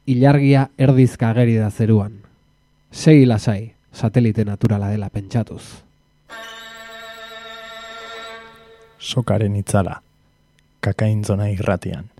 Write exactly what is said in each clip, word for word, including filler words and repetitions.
ilargia erdizka ageri da zeruan. Segi lasai, satelite naturala dela pentsatuz. Sokaren itzala, kakaintzona irratian.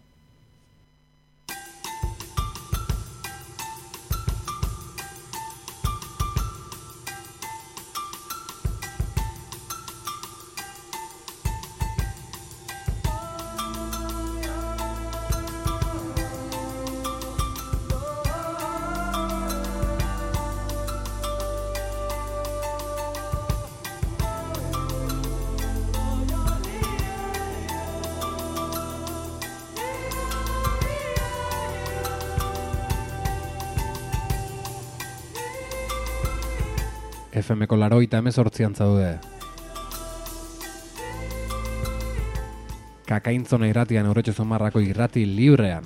F M ko larogeita hemezortzian zaude. Kakaintzona irratian Urretxu Zumarrako irrati librean.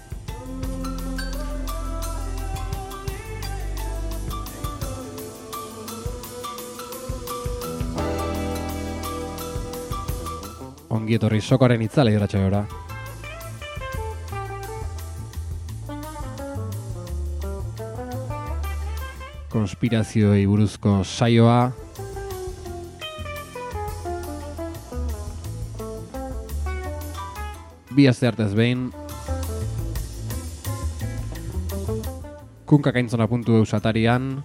Ongi etorri Sokaren itzala irratsaioa. Konspirazioei buruzko saioa. Bi aste artez behin. Kunkakaintzona puntu eus atarian.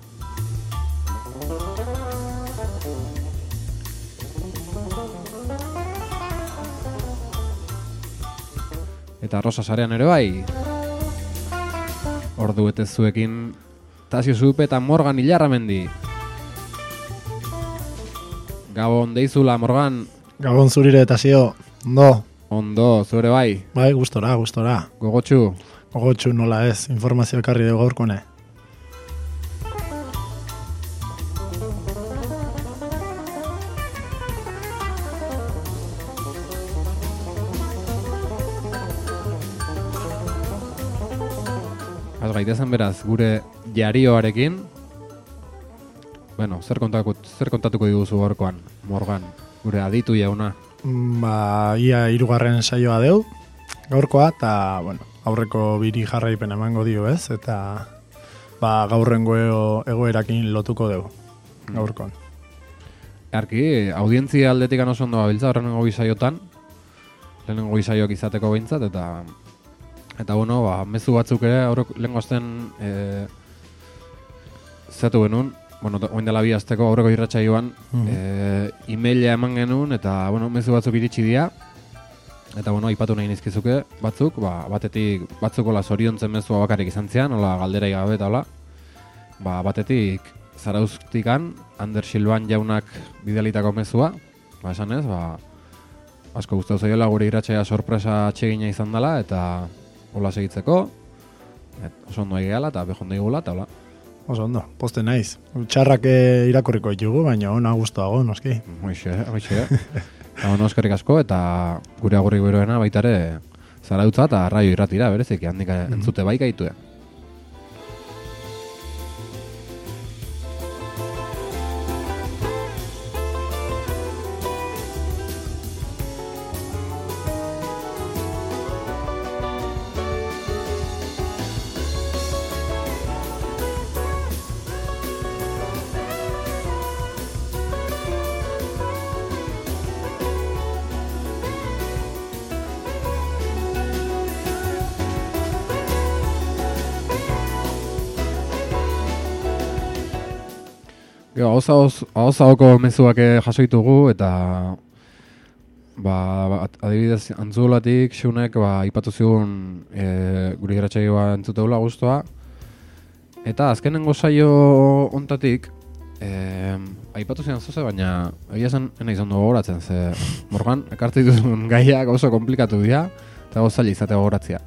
Eta Rosa sarean ere bai. Ordu betez zuekin Tasio Zupe eta Morgan Ilarramendi. Gabon deizula, Morgan. Gabon zurire, Tasio. Ondo. Ondo, zure bai. Bai, gustora, gustora. Gogotxu. Gogotxu nola ez, informazio ekarri dugu gaurkone. Az gaitezen beraz, gure jarioarekin. Bueno, zer kontatuko, zer kontatuko diguzu gaurkoan, Morgan, gure aditu jauna. Ba, ia hirugarren saioa deu, gaurkoa, eta, bueno, aurreko biri jarraipen emango dio ez, eta ba, gaurrengo egoerakin lotuko deu, gaurkoan. Arki, audientzia aldetik oso ondo gabiltza horrengo bisaiotan, lehenengo bisaioak izateko behintzat, eta Eta bueno, ba, mezu batzuk ere, aurreko lehengozten e, zatu genuen, bueno, oin dela bi azteko aurreko irratsaioan, mm-hmm. e, e-maila eman genuen, eta bueno, mezu batzuk iritsi dira, eta bueno, aipatu nahi nizkizuke batzuk, ba, batetik batzukola zoriontzen mezua bakarrik izan zian, hola galderai gabe eta hola, ba, batetik Zarauztikan, Ander Silvan jaunak bidalitako mezua, ba, esan ez, ba, asko gustatu zaiola gure irratsaia sorpresa atsegina izan dela, eta hola segitzeko, et, oso ondo egeala eta behondo egula, eta hola. Oso ondo, poste naiz. Txarrak irakurriko ditugu, baina ona gustuago, noski. Hoixe, hoixe. Eta ono eskerrik asko, eta gure agurrik beroena baitare Zarautza eta Raio Irratira, berezik, handik mm-hmm. entzute bai gaitue. Ahozahoko mezuak jaso ditugu eta ba, adibidez Antzulatik Xunek ba, ipatu zigun e, gure irratsaioa entzuteula guztua eta azkenengo saio ontatik e, aipatu zidan zoze, baina egia zen ena izan dugu gogoratzen ze Morgan, ekartzi duzun gaiak oso komplikatu dira eta gozaila izatea gogoratzea.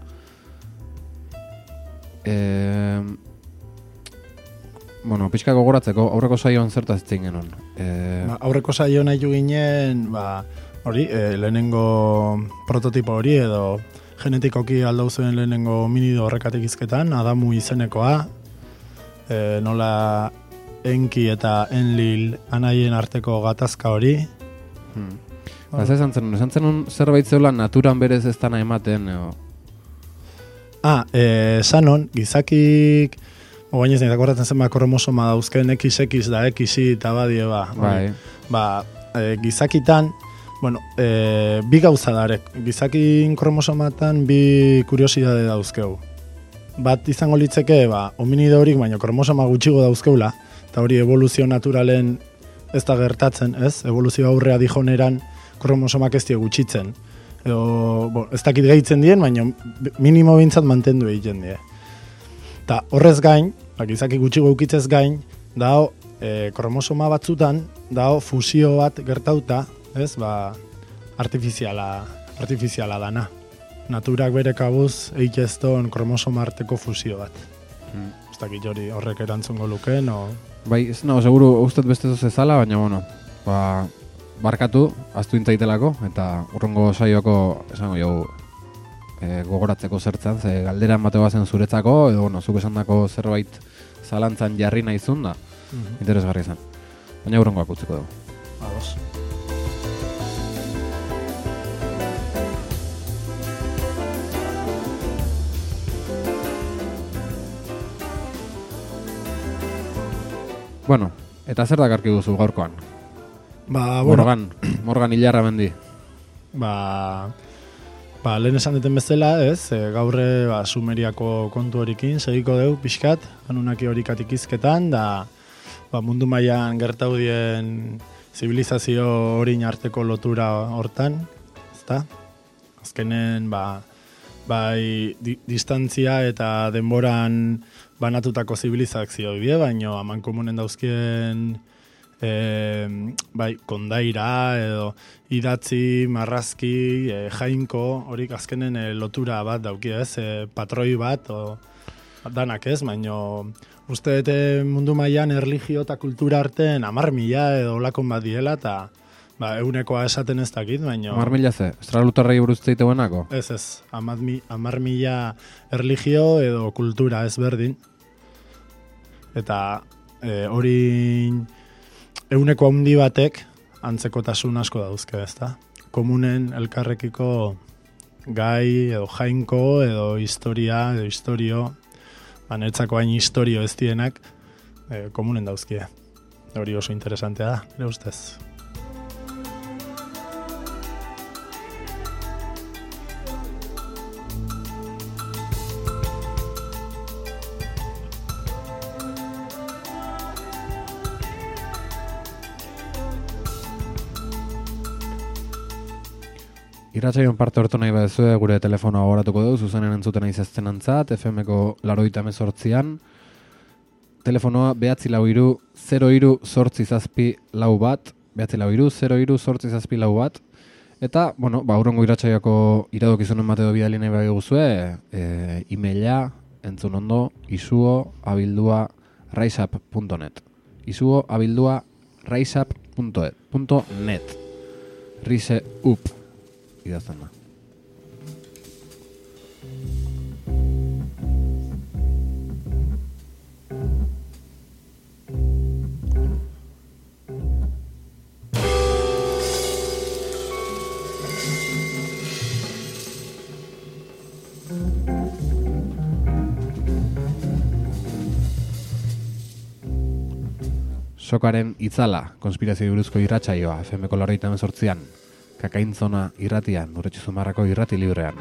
Eee Bueno, pixka gogoratzeko, aurreko saioan zertaz zitzen genuen. E... Ba, aurreko saio nahi ju ginen, ba, hori, e, lehenengo prototipo hori edo genetikoki aldau zuen lehenengo minido horrekatik izketan, Adamu izenekoa, e, nola Enki eta Enlil anaien arteko gatazka hori. Hmm. Ba, ez esan zenun, esan zenun zerbait zeula naturan berez ez dana ematen, o... Ah, eh, sanon, gizakik, oain ez nahi dakorratzen zen ba, kromosoma dauzken X X da X Y eta badie ba. Bai. Ba, e, gizakitan, bueno, e, bi gauza darek. Gizakin kromosomatan bi kuriosidade dauzkeu. Bat izango litzeke, ba, hominido horik, baina kromosoma gutxigo dauzkeula, eta hori evoluzio naturalen ez da gertatzen, ez? Evoluzio aurrea dijoneran kromosomak ez die gutxitzen. Edo, bo, ez dakit gehitzen dien, baina minimo bintzat mantendu egiten die. Ta horrez gain, ba, gizaki gutxigo eukitzez gain, dao, e, kromosoma batzutan, dao fusio bat gertauta, ez, ba, artifiziala, artifiziala dana. Naturak bere kabuz eitezton kromosoma arteko fusio bat. Hmm. Ez dakit hori horrek erantzungo lukeen, o... Bai, ez nago, seguru, ustet beste zuz ezala, baina, bueno, ba, barkatu, aztu intzaitelako, eta urrengo saioako, esango jau, e, gogoratzeko zertzen, ze galdera bateo bazen zuretzako, edo, bueno, zuk esan dako zerbait zalantzan jarri nahizun da, mm-hmm. interesgarri zen. Baina urrengoak utziko dugu. Ados. Bueno, eta zer dakarki duzu gaurkoan? Ba, bueno. Morgan, Morgan Ilarra mendi. Ba, ba, lehen esan duten bezala, ez, e, gaurre ba, Sumeriako kontu horikin segiko deu pixkat, anunaki horikatik izketan, da ba, mundu mailan gertaudien zibilizazio horin arteko lotura hortan, ezta? Azkenen, ba, bai di, distantzia eta denboran banatutako zibilizazio bide, baino amankomunen dauzkien e, bai, kondaira edo idatzi, marrazki, e, jainko, horik azkenen e, lotura bat dauki ez, e, patroi bat, o, danak ez, baino uste dute mundu mailan erlijio eta kultura artean hamar mila edo olakon bat diela, eta ba, eunekoa esaten ez dakit, baino... Hamar mila ze? Estralutarrei buruz zeite buenako? Ez ez, hamar mila erlijio edo kultura ez berdin. Eta e, hori euneko handi batek antzekotasun asko dauzke, ezta? Komunen elkarrekiko gai edo jainko edo historia edo historio, banetzako hain historio ez dienak e, komunen dauzkie. Hori oso interesantea da, ere ustez. Irratsaion parte hartu nahi badezue gure telefonoa gogoratuko dugu, zuzenen entzuten aizazten antzat, F Mko laroita emezortzian. Telefonoa behatzi lau iru, zero iru, sortzi zazpi lau bat, behatzi lau iru, zero iru, sortzi zazpi lau bat. Eta, bueno, ba, urrengo irratsaioko iradokizunen bat edo bidali nahi bagi guzue, e, e-maila, entzun ondo, isuo abildua raisap punto net. Isuo abildua raisap punto net. Rise up. Idazten da. Sokaren itzala, konspirazio buruzko irratsaioa, F Mko laroita emezortzian. Kakaintzona irratian, Urretxu Zumarrako irrati librean.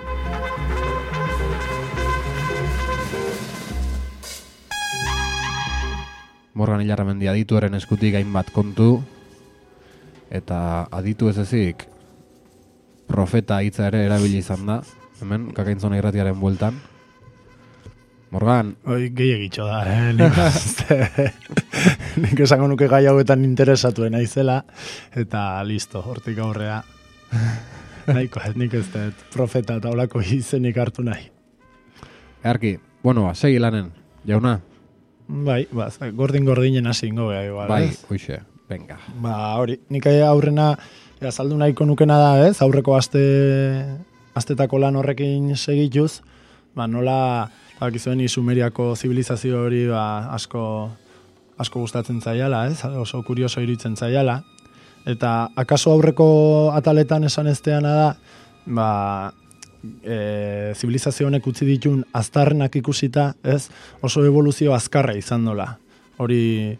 Morgan Ilarra mendi adituaren eskutik hainbat kontu, eta aditu ez ezik profeta hitza ere erabili izan da, hemen Kakaintzona irratiaren bueltan. Morgan. Hoi gehiagitxo da, eh? Nik, nik esango nuke gai hauetan interesatuen naizela, eta listo, hortik aurrea. Nahiko, nik ez dut profeta eta olako izenik hartu nahi. Earki, bueno, ba, segi lanen, jauna? Bai, ba, gordin-gordinen hasi ingo beha igual, bai, ez? Bai, hoxe, venga. Ba, hori, nik aurrena azaldu nahiko nukena da, ez? Aurreko aste, astetako lan horrekin segituz, ba, nola, bakizuen Sumeriako zibilizazio hori ba, asko, asko gustatzen zaiala, ez? Oso kurioso iruditzen zaiala. Eta akaso aurreko ataletan esan esteana da, ba, e, zibilizazio honek utzi ditun aztarnak ikusita, ez, oso evoluzio azkarra izan dola. Hori,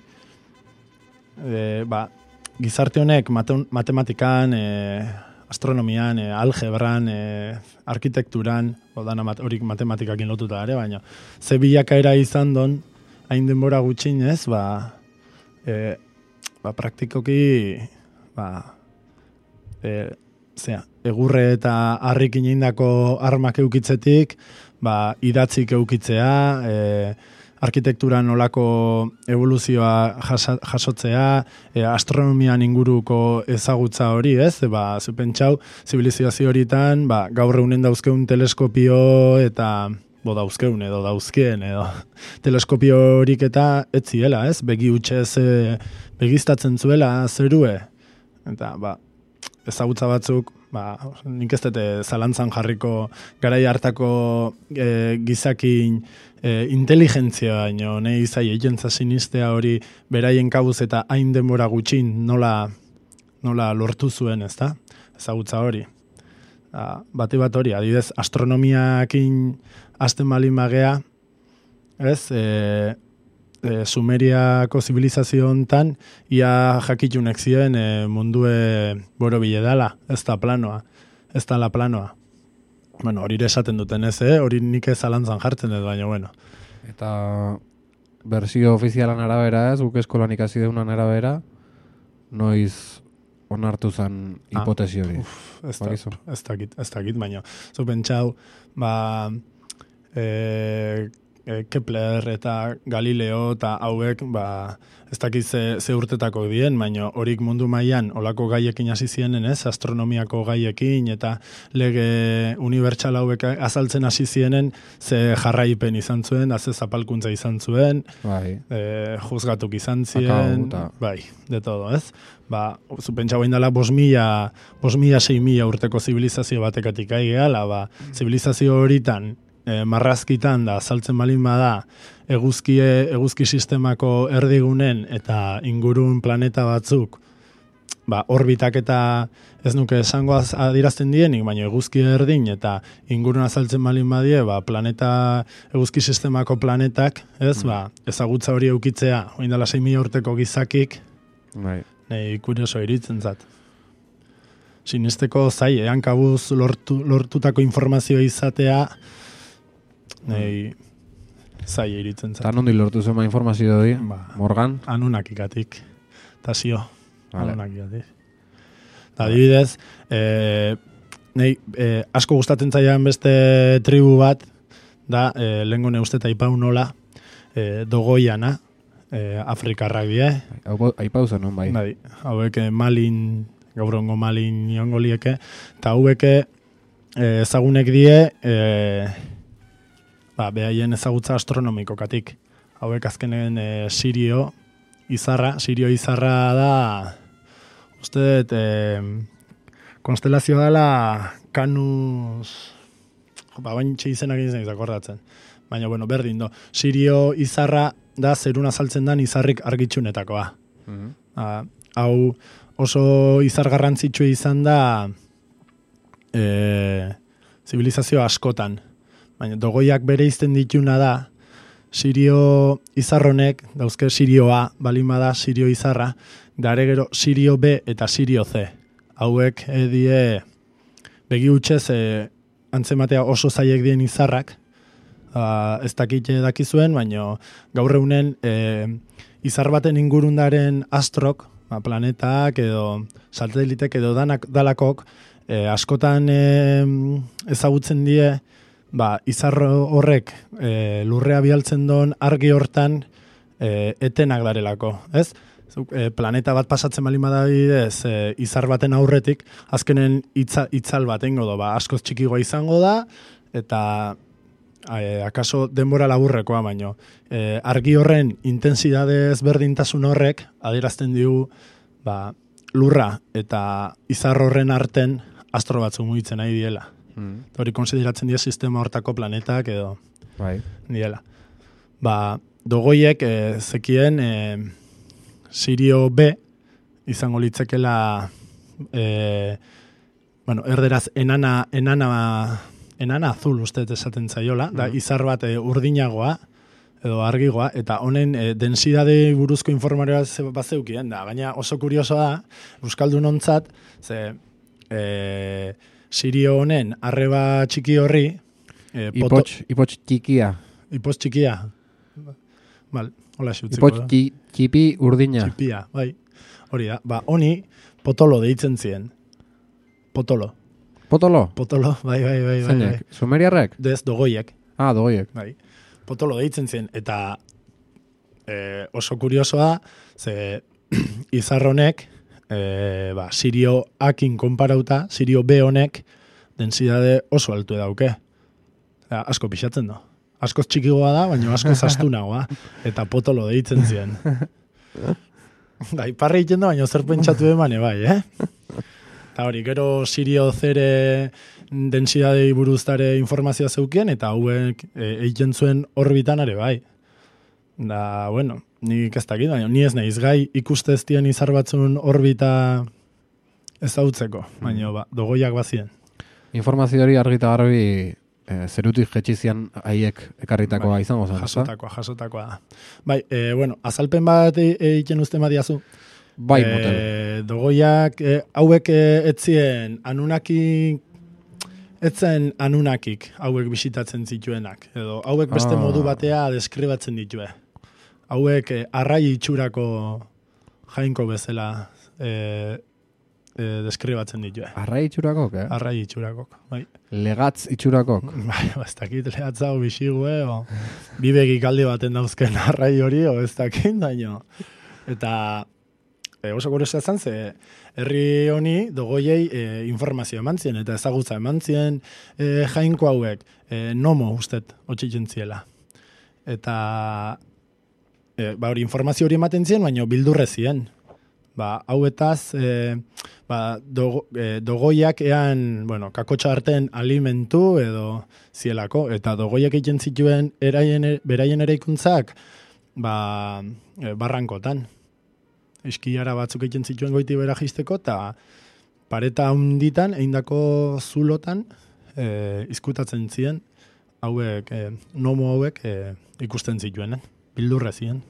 e, ba, gizarte honek mate, matematikan, e, astronomian, e, algebran, e, arkitekturan, odana mat, horik matematikakin lotuta ere, baina ze bilakaera izan don, hain denbora gutxinez, ba, e, ba, praktikoki, ba, e, zera, egurre eta harrikin indako armak eukitzetik, ba, idatzik eukitzea, e, arkitekturan olako evoluzioa jasa, jasotzea, e, astronomian inguruko ezagutza hori, ez? E, ba, zupentsau, zibilizazio horitan, ba, gaur egunen dauzkeun teleskopio eta bo dauzkeun edo dauzkien edo teleskopio horik eta etziela, ez? Begi utxez e, begiztatzen zuela zerue. Eta, ba, ezagutza batzuk, ba, nik ez dute zalantzan jarriko garai hartako e, gizakin e, inteligentzia baino, nahi izai egentza sinistea hori beraien kabuz eta hain denbora gutxin nola, nola lortu zuen, ez da? Ezagutza hori. Ba, bati bat hori, adidez, astronomiakin hasten balin bagea, ez, e, E, Sumeriako zibilizazio hontan ia jakitunek ziren e, mundue borobile dala, ez da planoa, ez da la planoa. Bueno, hori esaten duten ez, eh? Hori nik ez alantzan jartzen ez, baina bueno. Eta berzio ofizialan arabera ez, guk eskolan ikasi deunan arabera, noiz onartu zen hipotesi hori. Uf, ez dakit, ez dakit, baina zu pentsau, ba, e, Kepler eta Galileo eta hauek, ba, ez dakit ze, ze urtetako dien, baina horik mundu mailan olako gaiekin hasi zienen, ez, astronomiako gaiekin eta lege unibertsal hauek azaltzen hasi zienen, ze jarraipen izan zuen, ze zapalkuntza izan zuen, bai. e, juzgatuk izan ziren, Akau, bai, de todo, ez? Ba, zupentsa bain dela bos mila, bos mila, sei mila urteko zibilizazio batekatik aigeala, ba, zibilizazio horitan, E, marrazkitan da, saltzen balin bada, eguzkie, eguzki sistemako erdigunen eta ingurun planeta batzuk, ba, orbitak eta ez nuke esango adirazten dienik, baina eguzki erdin eta ingurun azaltzen balin badie, ba, planeta, eguzki sistemako planetak, ez, mm. ba, ezagutza hori eukitzea, oin dela sei mila urteko gizakik, bai. Nahi kurioso iritzen zat. Sinisteko zai, ean kabuz lortu, lortutako informazioa izatea, nahi zai iritzen zat. Eta nondi lortu zema informazio hori? Ba, Morgan? Anunak ikatik. Eta zio. Vale. Anunak ikatik. Eta adibidez, e, nahi, e, asko gustatzen zaian beste tribu bat, da, e, lehenko neusteta ipau nola, e, dogoiana, e, Afrikarrak die. Aipau zen, non bai. Bai, hauek malin, gaurongo malin niongo lieke, eta hauek e, ezagunek die, e, ba, behaien ezagutza astronomikokatik. Hauek azkenen e, Sirio izarra, Sirio izarra da, uste dut, e, konstelazioa dela Canus, ba, bain txeizenak izan izakordatzen. Baina, bueno, berdin do. Sirio izarra da zerun azaltzen dan izarrik argitxunetakoa. Mm-hmm. A, hau oso izar garrantzitsua izan da e, zibilizazio askotan. Baina dogoiak bere izten dituna da, Sirio izarronek, dauzke Sirio A, balin bada Sirio izarra, dare gero Sirio B eta Sirio C. Hauek edie begi utxez e, antzematea oso zaiek dien izarrak, Uh, ez dakit dakizuen, baina gaur egunen e, izar baten ingurundaren astrok, ba, planetak edo satelitek edo danak, dalakok, e, askotan e, ezagutzen die, ba, izar horrek e, lurrea bialtzen don argi hortan e, etenak darelako, ez? E, planeta bat pasatzen balin badabidez e, izar baten aurretik, azkenen itza, itzal bat engo do, ba, askoz txikigoa izango da, eta E, akaso denbora laburrekoa, baino. E, argi horren intensidade ezberdintasun horrek adierazten digu ba, lurra eta izar horren arten astro batzu mugitzen nahi diela. Mm. Hori konsideratzen die sistema hortako planetak edo bai. Diela. Ba, dogoiek e, zekien e, Sirio B izango litzekela e, bueno, erderaz enana, enana enana azul uste esaten zaiola, da izar bat e, urdinagoa, edo argigoa, eta honen e, densidade buruzko informarioa bazeukien, da, gaina oso kuriosoa da, Euskaldun ontzat, ze e, Sirio honen arreba txiki horri, e, Ipotx, ipotx txikia. Ipotx txikia. Bal, hola xutziko. Ipotx txipi urdina. Txipia, bai. Hori da, ba, honi potolo deitzen zien. Potolo. Potolo? Potolo, bai, bai, bai. Zeinek, bai. sumeriarrek? Dez, dogoiek. Ah, dogoiek. Bai. Potolo deitzen zien, eta e, oso kuriosoa, ze izarronek, e, ba, Sirio akin konparauta, Sirio B honek, densidade oso altu dauke. Ja, asko pixatzen da. Askoz txikigoa da, baina askoz astunagoa. Eta potolo deitzen zien. Da, iparra egiten da, baina zer pentsatu emane bai, eh? Eta hori, gero Sirio zere densidadei buruztare informazioa zeukien, eta hauek egiten zuen orbitan ere bai. Da, bueno, nik ez dakit, baina ni ez nahiz gai ikuste ez dien izar batzun orbita ezautzeko, baina ba, dogoiak bazien. Informazio hori argita garbi e, zerutik jetxizian haiek ekarritakoa bai, izango zen. Jasotakoa, jasotakoa da. Bai, e, bueno, azalpen bat egiten uste madiazu. Bai, e, motel. Dogoiak, e, hauek e, etzien anunaki, etzen anunakik hauek bisitatzen zituenak. Edo hauek beste ah. modu batea deskribatzen ditue. Hauek e, arrai itxurako jainko bezala e, e, deskribatzen ditue. Arrai itxurakok, eh? Arrai itxurakok, bai. Legatz itxurakok. Bai, ez dakit lehatza o bixigue, o bibegik aldi baten dauzken arrai hori, o ez dakit, daño. Eta e, oso kuriosa zen, ze herri honi dogoiei e, informazio eman zien, eta ezagutza eman zien e, jainko hauek, e, nomo ustet, otxitzen ziela. Eta e, ba, hori informazio hori ematen zien, baina bildurre zien. Ba, hauetaz, e, ba, dogo, e, dogoiak ean, bueno, kakotxa arten alimentu edo zielako, eta dogoiak egiten zituen eraien, beraien eraikuntzak, ba, e, barrankotan. Eskiara batzuk egiten zituen goiti bera jisteko, eta pareta hunditan, eindako zulotan, e, izkutatzen ziren, hauek, e, nomo hauek e, ikusten zituen, eh? Bildurre ziren.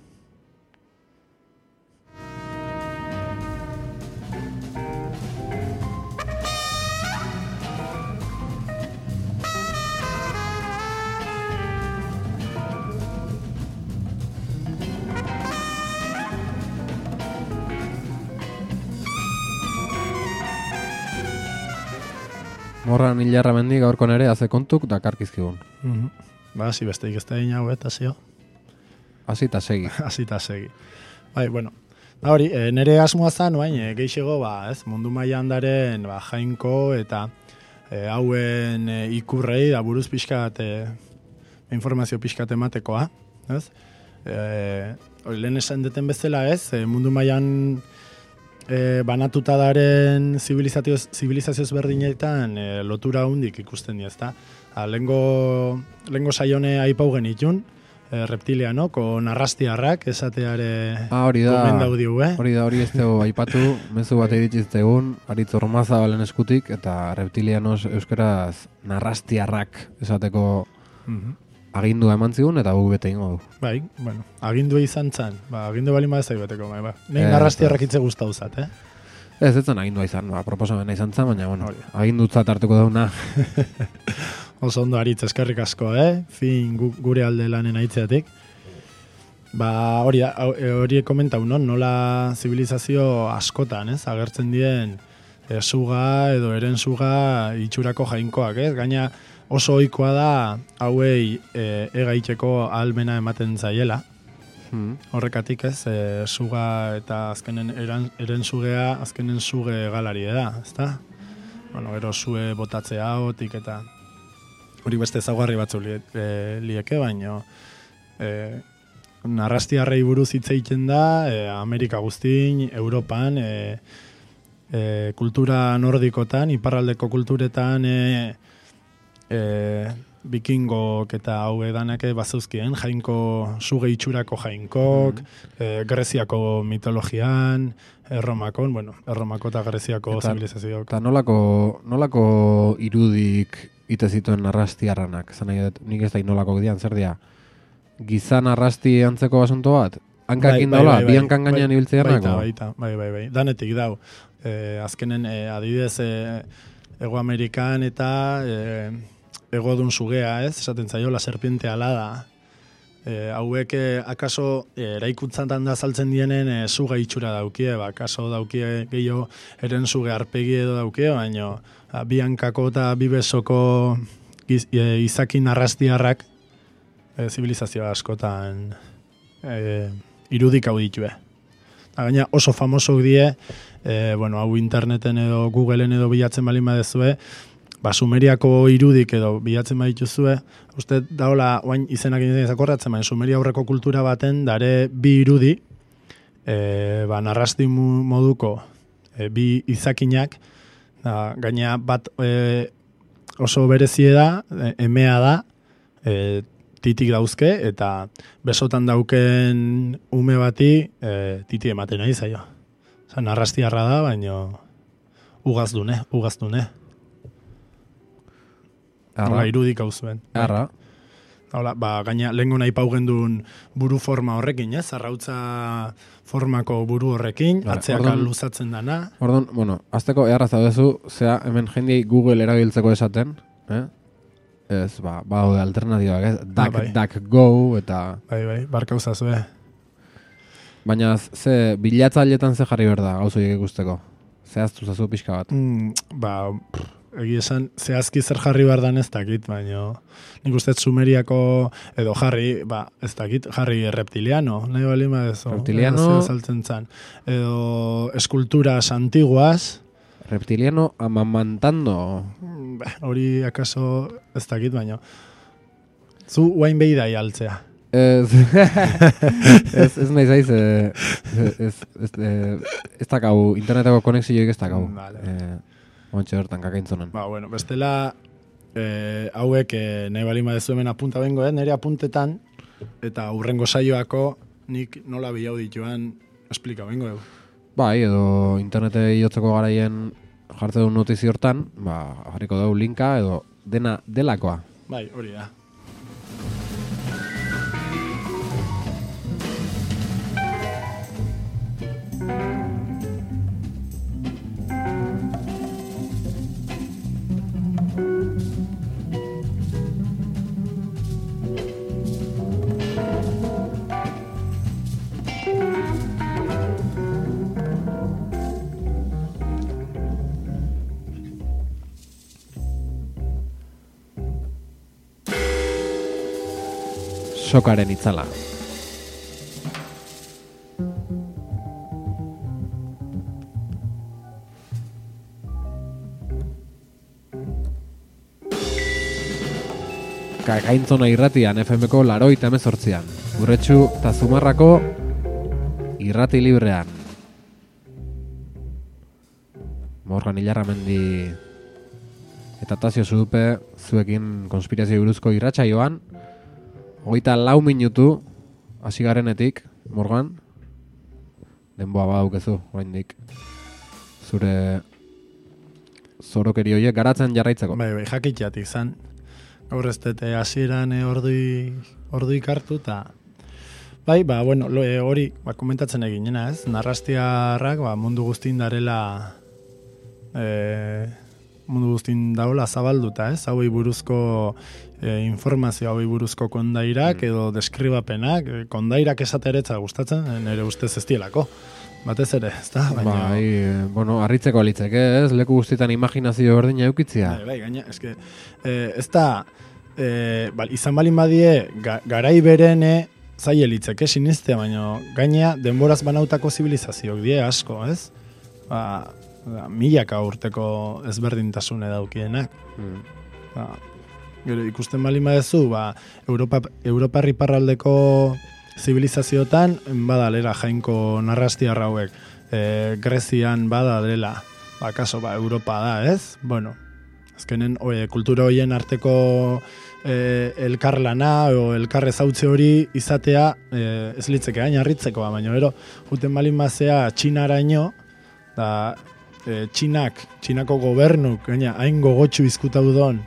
Morran hilarra mendi gaurko nere haze kontuk dakarkizkigun. Mm-hmm. Ba, hasi besteik ez da egin hau, eta zio. Hasi eta segi. Hasi eta segi. Bai, bueno. Da hori, e, nere asmoa zan, bain, e, geixego, ba, ez, mundu mailan daren, ba, jainko eta e, hauen e, ikurrei, da buruz pixkat, e, informazio pixkat ematekoa, ez? E, hori, lehen esan deten bezala, ez, e, mundu mailan E, banatuta daren zibilizazioz, zibilizazioz berdinetan e, lotura hundik ikusten di, ezta? Lengo, lengo saione aipau genitun, e, reptilianok, o narrastiarrak esateare ah, hori da, daudiu, eh? Hori da, hori ez dugu aipatu, mezu bat editiztegun, Aritz Ormaza balen eskutik, eta reptilianos euskaraz narrastiarrak esateko mm-hmm. agindua eman zigun, eta gu bete ingo du. Bai, bueno, agindua izan zan. Ba, agindu bali mazai beteko, bai, ba. Nei narrastiarrak itze guztau zat, eh? Ez, ez zen agindua izan, ba, proposamena izan zan, baina, bueno, agindutzat hartuko dauna. Oso ondo Aritz, eskerrik asko, eh? Fin gu, gure alde lanen aitzeatik. Ba, hori, hori komentau, no? Nola zibilizazio askotan, ez? Agertzen dien e, suga edo eren suga itxurako jainkoak, ez? Gaina oso ohikoa da hauei e, egaitzeko ahalmena ematen zaiela. Hmm. Horrekatik ez, e, suga eta azkenen eran, eren sugea, azkenen suge galari da, ezta? Bueno, gero sue botatzea hotik eta hori beste ezaugarri batzu li, e, lieke, baino e, narrastiarrei buruz hitz egiten da, e, Amerika guztin, Europan, e, e, kultura nordikotan, iparraldeko kulturetan, e, E, bikingok eta hau edanak bazeuzkien, jainko suge itxurako jainkok, mm. e, Greziako mitologian, Erromakon, bueno, Erromako eta Greziako zibilizazioak. Eta nolako, nolako irudik ite zituen narrastiarranak. Zan nahi dut, nik ez da inolako dian, zer dia? Gizan arrasti antzeko asunto bat? Hankakin daula, bi hankan gainean ibiltzearnako? Baita, bai, bai, bai. Danetik dau. E, azkenen, e, adibidez, e, Ego Amerikan eta e, Ego dun sugea, ez? Esaten zaio, la serpiente alada. E, hauek, e, akaso, e, eraikutzatan da saltzen dienen e, suga itxura daukie, ba, akaso daukie gehiago eren suge arpegi edo daukie, baino, bi hankako eta bi besoko giz, e, izakin arrastiarrak e, zibilizazioa askotan e, irudik hau ditue. Da, gaina oso famosok die, e, bueno, hau interneten edo Googleen edo bilatzen balin badezue, ba, Sumeriako irudik edo bilatzen badituzue, uste daola, oain izenak inoen zakorratzen, baina Sumeria aurreko kultura baten, dare bi irudi, e, ba, narrasti moduko e, bi izakinak, da, gaina bat e, oso berezie da, e, emea da, e, titik dauzke, eta besotan dauken ume bati e, titi ematen nahi zaio. Osa, narrastiarra da, baina ugazdune, ugazdune. Arra. Irudik hau zuen. Arra. Hola, ba, gaina lehenko nahi paugen duen buru forma horrekin, ez? Arrautza formako buru horrekin, vale, atzeak luzatzen dana. Orduan, bueno, azteko eharra zaudezu, zea hemen jendiei Google erabiltzeko esaten, eh? Ez, ba, ba, alternatibak, ez? Duck, ah, bai. Duck go, eta... Bai, bai, barka uzazue. Baina, ze, bilatzailetan ze jarri behar da, gauzoiek ikusteko? Zehaztu zazu pixka bat? Mm, ba, egia esan, zehazki zer jarri behar dan ez dakit, baina nik uste Sumeriako, edo jarri, ba, ez dakit, jarri reptiliano, nahi bali madezo. Reptiliano. Saltzen zan. Edo eskulturas antiguas. Reptiliano amamantando. Ba, hori akaso ez dakit, baina. Zu guain behi dai altzea. Ez, ez, ez nahi zaiz, eh, ez, ez, eh, ez dakau, internetako konexioik ez dakau. Vale. Eh, Ontxe hortan kakaintzonan. Ba, bueno, bestela, eh, hauek eh, nahi balin badezu hemen apunta bengo, eh? Nire apuntetan, eta hurrengo saioako nik nola bihau dituan esplika bengo. Bai, edo internete iotzeko garaien jartze duen notizi hortan, ba, jarriko dugu linka edo dena delakoa. Bai, hori da. Sokaren itzala. Kakaintzona irratian F M-ko laroita hemezortzian. Urretxu eta Zumarrako irrati librean. Morgan Ilarramendi eta Tasio Zudupe zuekin konspirazio buruzko irratsaioan. Hogeita lau minutu hasi garenetik, Morgan. Denboa badaukezu, oraindik. Zure zorokeri horiek garatzen jarraitzeko. Bai, bai, jakitxatik zan. Gaur ez dute hasieran ordui, ordui kartu, eta bai, ba, bueno, lo, e, hori, ba, komentatzen eginena, ez? Narrastiarrak, ba, mundu guztin darela e, mundu guztin daula zabalduta, ez? Hauei buruzko e, informazio, hauei buruzko kondairak, mm. edo deskribapenak, e, kondairak esateretza gustatzen, nire ustez ez dielako. Batez ere, ez da? Baina... Bai, bueno, harritzeko litzeke, ez? Leku guztietan imaginazio berdina eukitzia. Bai, bai, gaina, eske, eh, ez da, eh, bal, izan balin badie, ga, garai berene, zaila litzeke sinistea, baina gaina denboraz banautako zibilizazioak die asko, ez? Ba, ba, milaka urteko ezberdintasune daukienak. Mm. Ba, gero, ikusten balin badezu, ba, Europa, Europa riparraldeko zibilizaziotan badalera jainko narrastiarra hauek. E, Grezian badadela, ba, kaso, ba, Europa da, ez? Bueno, azkenen oe, kultura horien arteko e, elkarlana o elkar ezautze hori izatea e, ez litzeke gain harritzeko, baina ero, juten balin bazea Txinaraino, da e, Txinak, Txinako gobernuk, gaina hain gogotxu izkutau don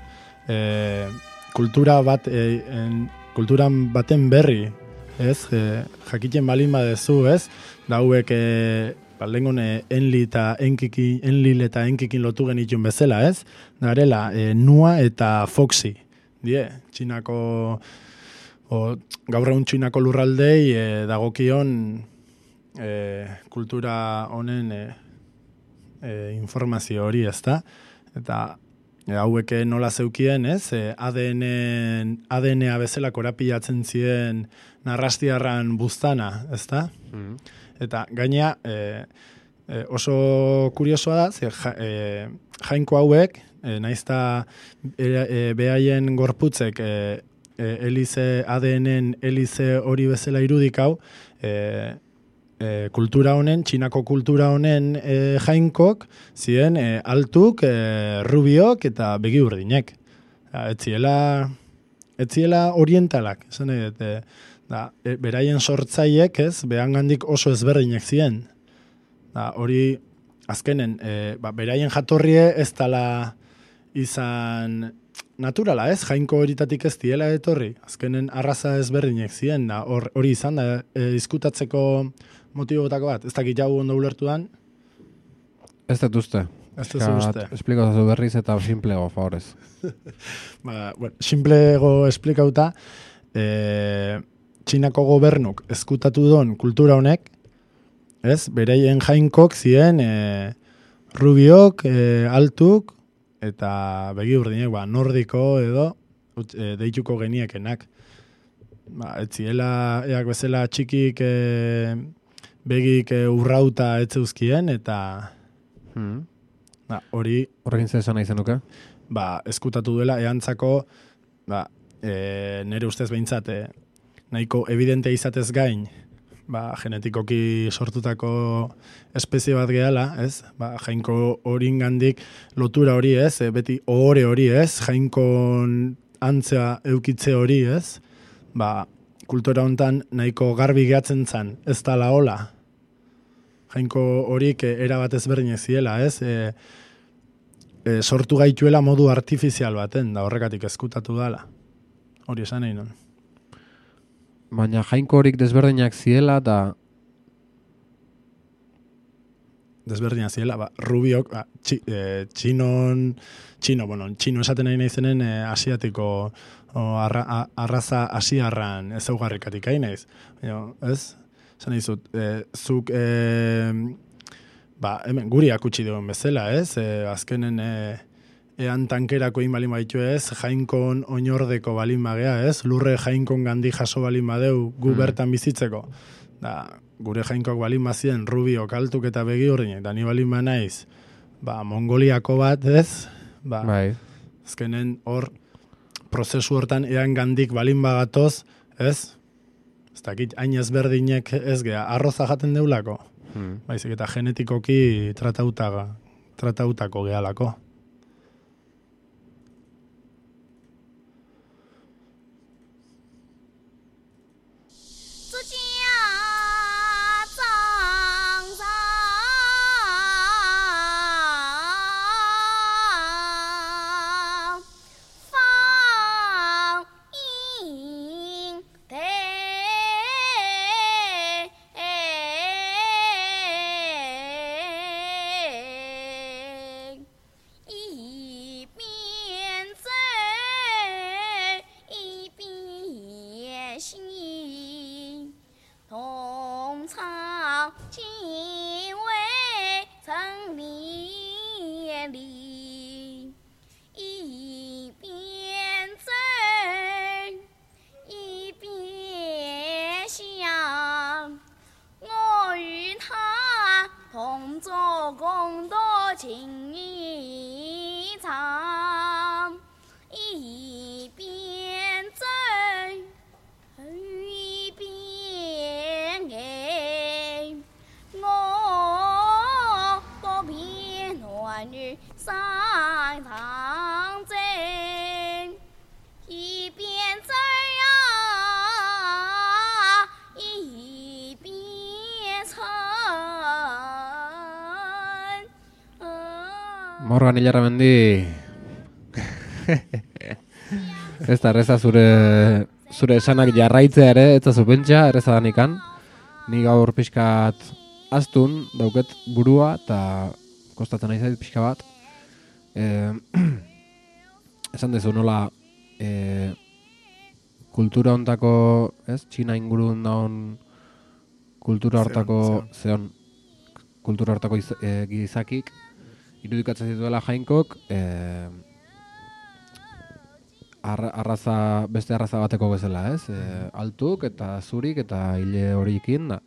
e, kultura bat, e, en, kulturan baten berri, ez? E, jakiten balin badezu, ez? Da hauek, e, ba, lehengon e, enli eta enkikin, enlil eta enkikin lotu genitun bezala, ez? Darela, e, Nua eta Foxy, die, Txinako, o, gaur egun Txinako lurraldei e, dagokion e, kultura honen e, e, informazio hori, ezta? Eta e, hauek nola zeukien, ez? E, A D N, A D N-a bezala korapilatzen ziren narrastiarran buztana, ezta? Mm. Eta gaina e, e, oso kuriosoa da, ze ja, e, jainko hauek, e, naizta e, e, behaien gorputzek e, e, elize A D N-en elize hori bezala irudikau, e, e, kultura honen, Txinako kultura honen e, jainkok, ziren e, altuk, e, rubiok eta begi urdinek. Etziela, etziela orientalak, esan nahi dut, e, da, e, beraien sortzaiek, ez, behangandik oso ezberdinak ziren. Da, hori, azkenen, e, ba, beraien jatorrie ez dala izan naturala, ez, jainko horitatik ez diela etorri. Azkenen arraza ezberdinak ziren, da, hor, hori izan, da, e, diskutatzeko motibotako bat. Ez dakit jau ondo ulertudan? Ez dut uste. Ez dut uste. Esplikazu berriz eta simplego, favorez. ba, bueno, simplego esplikauta, e, Txinako gobernuk eskutatu don kultura honek, ez, bereien jainkok ziren e, rubiok, e, altuk, eta begi urdinek, ba, nordiko edo e, deituko geniekenak. Ba, etziela, eak bezala txikik e, begik e, urrauta etzeuzkien, eta hmm. ba, hori... Horrekin zezan nahi zenuke? Ba, eskutatu duela, eantzako, ba, e, nire ustez behintzat, e, nahiko evidente izatez gain, ba, genetikoki sortutako espezie bat gehala, ez? Ba, jainko horingandik lotura hori, ez? E, beti ohore hori, ez? Jainkon antzea eukitze hori, ez? Ba, kultura hontan nahiko garbi gehatzen zan, ez dala hola. Jainko horik e, era bat ezberdinak ziela, ez? E, e, sortu gaituela modu artifizial baten, da horrekatik eskutatu dala. Hori esan nahi non. Baina jainko horik desberdinak ziela eta... Desberdinak ziela, ba, rubiok, ba, txi, e, txinon, txino, bueno, txino esaten nahi naizenen e, asiatiko, o, arra, a, arraza asiarran ezaugarrikatik hain naiz. Ez? Zan izut, e, zuk, e, ba, hemen guri akutsi duen bezala, ez? E, azkenen... E, ean tankerako egin balin baitu ez, jainkon oinordeko balin bagea, ez? Lurre jainkon gandi jaso balin badeu gu mm. bertan bizitzeko. Da, gure jainkok balin bazien rubiok altuk eta begi urdinek, da ni balin ba naiz, ba, Mongoliako bat, ez? Ba, bai. Azkenen hor, prozesu hortan ean gandik balin bagatoz, ez? Ez dakit, hain ezberdinek ez gea, arroza jaten deulako. Mm. Baizik eta genetikoki tratautaga, tratautako gehalako. Morgan Ilarramendi Ez da, erreza zure, zure esanak jarraitzea ere, ez da zupentsa, erreza danikan. Ni gaur pixkat astun dauket burua, eta kostatzen nahi zait pixka bat. E, esan dezu nola e, kultura ontako, ez, Txina ingurun daun kultura hortako, zeon, kultura hortako iz, e, gizakik, irudikatzen zituela Jainkok, e, arraza, beste arraza bateko bezala, ez? E, altuk eta zurik eta hile horikin da.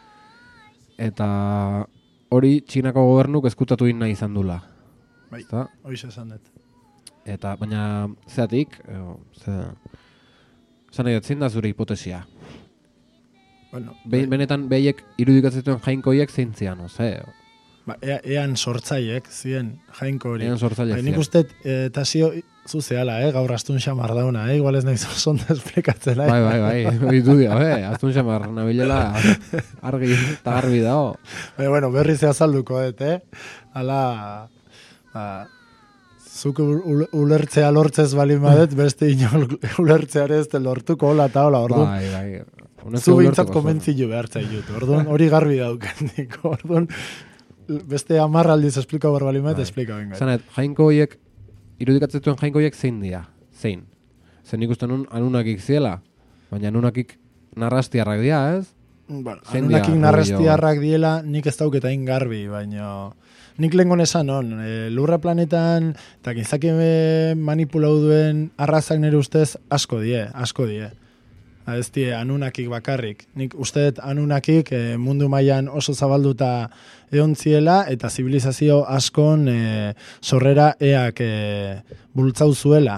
Eta hori Txinako gobernuk ezkutatu nahi izan dula. Bai, hoiz esan dut. Eta, baina, zeatik, e, ze, zan nahi dut, da zure hipotesia. Bueno, Be, benetan behiek irudikatzen zituen Jainkoiek zein zian, oze? Ba, ea, ean sortzaiek, zien, Jainko hori. Ean sortzaiek zien. Nik uste, e, tasio zuzeala, eh? Gaur astun xamar dauna, eh? Igual ez nahi zonda esplikatzela. Bai, bai, bai, hori du dio, eh? Astun xamar nabilela argi eta garbi dago. Bai, bueno, berri ze azalduko, eh? Hala, ba, zuk ulertzea lortzez balin badet, beste inol ulertzeare ez lortuko, hola eta hola, orduan. Bai, bai. Zu bintzat komentzilu behartza jutut, orduan hori garbi daukendik, orduan beste hamar aldiz esplika bar balin badet, esplika bengai. Zanet, Jainko horiek, irudikatzen zituen Jainko horiek zein dira? Zein? Zen nik uste nun anunakik ziela, baina anunakik narrastiarrak dira, ez? Bueno, anunakik narrastiarrak diela nik ez dauketain garbi, baina nik lengon esan on, e, lurra planetan eta gizaki manipulau duen arrazak nire ustez asko die, asko die. Ez die anunakik bakarrik. Nik uste dut anunakik e, mundu mailan oso zabalduta egon ziela eta zibilizazio askon e, sorrera eak e, bultzau zuela.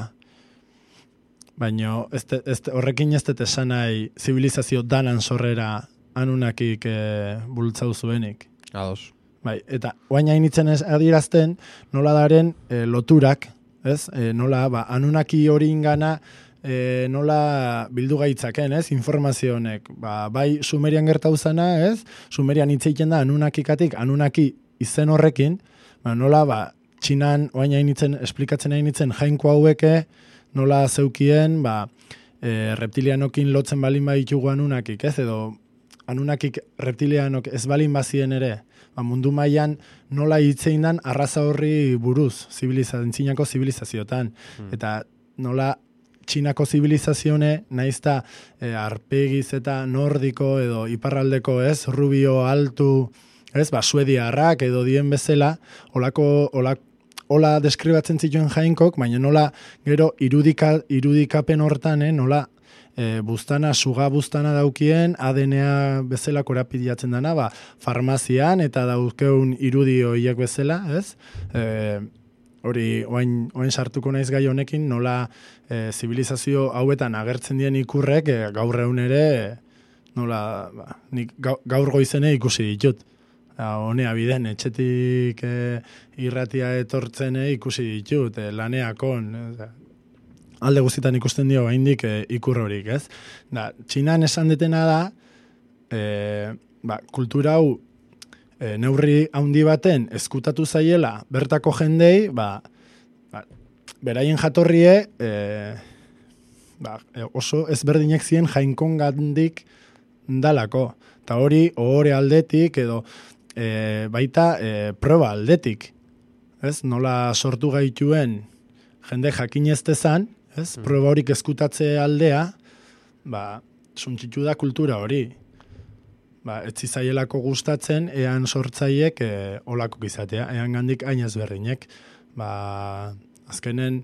Baina horrekin ez dut esan nahi zibilizazio danan sorrera anunakik e, bultzau zuenik. Ados. Bai, eta oain hainitzen ez adierazten nola daren e, loturak, ez? E, nola, ba, anunaki hori ingana E, nola bildu gaitzaken, ez, informazio honek. Ba, bai, Sumerian gertau zana, ez, Sumerian hitzeiten da anunakikatik, anunaki izen horrekin, ba, nola, ba, Txinan, oain hainitzen, esplikatzen hainitzen, Jainko haueke, nola zeukien, ba, e, reptilianokin lotzen balin baditugu anunakik, ez, edo anunakik reptilianok ez balin bazien ere, ba, mundu mailan nola hitzein dan arraza horri buruz, zibilizazioan, zibilizaziotan, hmm. eta nola Txinako zibilizazione, naizta e, arpegiz eta nordiko edo iparraldeko, ez, rubio altu, ez, ba, suediarrak edo dien bezala, olako, olak, ola deskribatzen zituen Jainkok, baina nola gero irudika, irudikapen hortan, eh, nola e, buztana, suga buztana daukien, A D N A bezala korapidiatzen dana, ba, farmazian eta daukeun irudio hiek bezala, ez, e, hori, oain, oain sartuko naiz gai honekin, nola e, zibilizazio hauetan agertzen dien ikurrek, e, gaur egun ere, nola, ba, nik gaur goizene ikusi ditut. Honea biden, etxetik e, irratia etortzen e, ikusi ditut, e, laneakon. E, alde guztietan ikusten dio haindik e, ikur horik, ez? Da, Txinan esan detena da, e, ba, kultura hau, E, neurri handi baten ezkutatu zaiela bertako jendei, ba, ba, beraien jatorrie e, ba, oso ezberdinek zien Jainkon gandik dalako. Eta hori, ohore aldetik edo e, baita e, proba aldetik. Ez? Nola sortu gaituen jende jakineztezan, ez? Mm. Proba horik ezkutatze aldea, ba, suntxitu da kultura hori. Ba, etzi zaielako gustatzen, ean sortzaiek e, olako izatea, ean gandik hain ezberdinek. Ba, azkenen,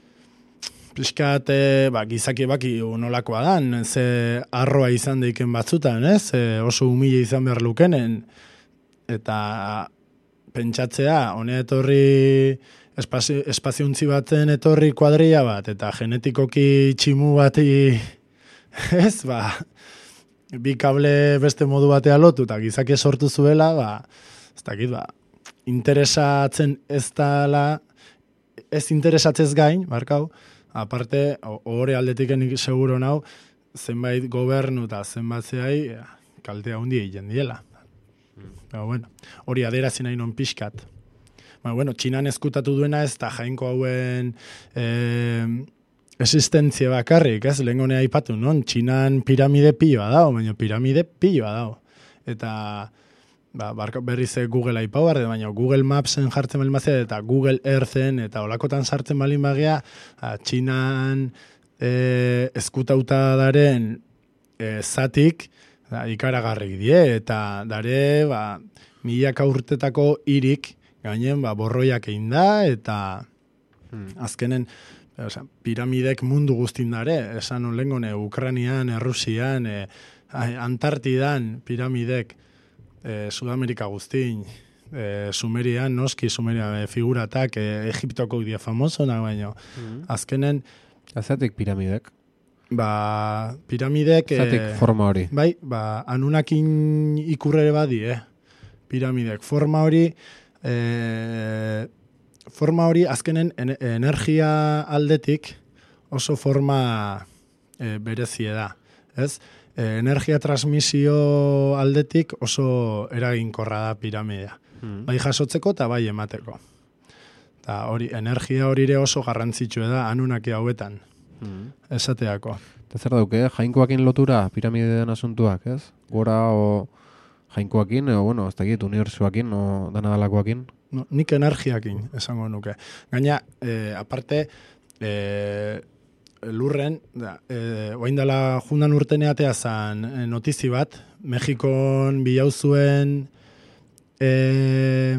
pixkat, e, ba, gizaki baki nolakoa dan, ze arroa izan deiken batzutan, ez? E, oso humile izan behar lukenen. Eta pentsatzea, honea etorri espazio, espaziontzi baten etorri kuadria bat, eta genetikoki tximu bati, ez, ba, bi kable beste modu batea lotu, eta gizaki sortu zuela, ba, ez dakit, ba, interesatzen ez dala, ez interesatzez gain, barkau, aparte, ohore aldetiken seguro nau, zenbait gobernu eta zenbat zehai, kaltea hundi egiten diela. Mm. Bueno, hori aderazi nahi non pixkat. ba, bueno, Txinan ezkutatu duena ez da jainko hauen eh, existentzia bakarrik, ez? Lehen gonea aipatu, non? Txinan piramide piloa dago, baina piramide piloa dago. Eta ba, barka berriz Google aipau barde, baina Google Mapsen jartzen balin bazea, eta Google Earthen, eta olakotan sartzen balin bagea, Txinan eh, ezkutauta daren eh, zatik, da, ikaragarrik die, eta dare, ba, milaka urtetako irik, gainen, ba, borroiak egin da, eta hmm. azkenen, oza, piramidek mundu guztin dare, esan olengone, Ukranian, Errusian, e, Antartidan, piramidek, e, Sudamerika guztin, e, Sumerian, noski, Sumerian, e, figuratak, e, Egiptoko dia famosona, baino, hmm. azkenen... Azatik piramidek? Ba, piramidek... Zatik e, forma hori. Bai, ba, anunakin ikurrere badi, eh? Piramidek. Forma hori, e, forma hori azkenen energia aldetik oso forma e, berezie da, ez? E, energia transmisio aldetik oso eraginkorra da piramidea. Hmm. Bai jasotzeko eta bai emateko. Ta hori, energia hori ere oso garrantzitsua da anunaki hauetan. Hmm. Esateako. Eta zer dauke, jainkoakin lotura piramideen asuntuak, ez? Gora o jainkoakin, o bueno, ez dakit, unibertsuakin, o danadalakoakin? No, nik energiakin, esango nuke. Gaina, eh, aparte, eh, lurren, da, eh, oaindala jundan urteneatea zan eh, notizi bat, Mexikon bilau zuen eh,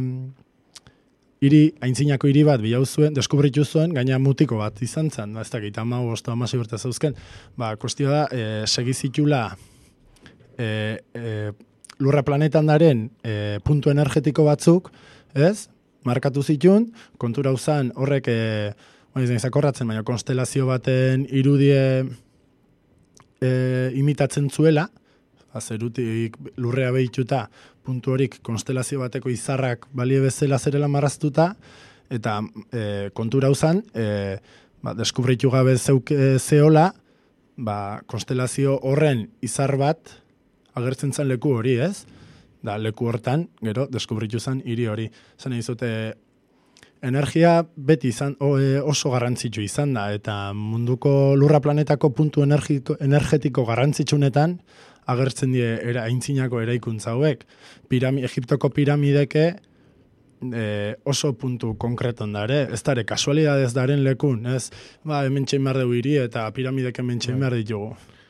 Iri, aintzinako hiri bat bilau zuen, deskubritu zuen, gaina mutiko bat izan zen, ez dakit, ama, bosto, ama ziberta zeuzken, ba, kostio da, e, segizitula e, e, lurra planetan daren e, puntu energetiko batzuk, ez, markatu zitun, kontura uzan horrek, e, baina izakorratzen, baina konstelazio baten irudie e, imitatzen zuela, azerutik lurrea behituta, puntu horik konstelazio bateko izarrak balie bezala zerela marraztuta, eta e, kontura uzan, e, ba, deskubritu gabe zeuk e, zeola, ba, konstelazio horren izar bat agertzen zen leku hori, ez? Da, leku hortan, gero, deskubritu zen hiri hori. Zene izute, energia beti izan, o, e, oso garrantzitsu izan da, eta munduko lurra planetako puntu energiko, energetiko garrantzitsunetan, agertzen die era, aintzinako eraikuntza hauek. Pirami, Egiptoko piramideke e, oso puntu konkreton dare. Ez dare, kasualidadez daren lekun, ez? Ba, hemen txein behar dugu hiri eta piramidek hemen txein behar ditugu.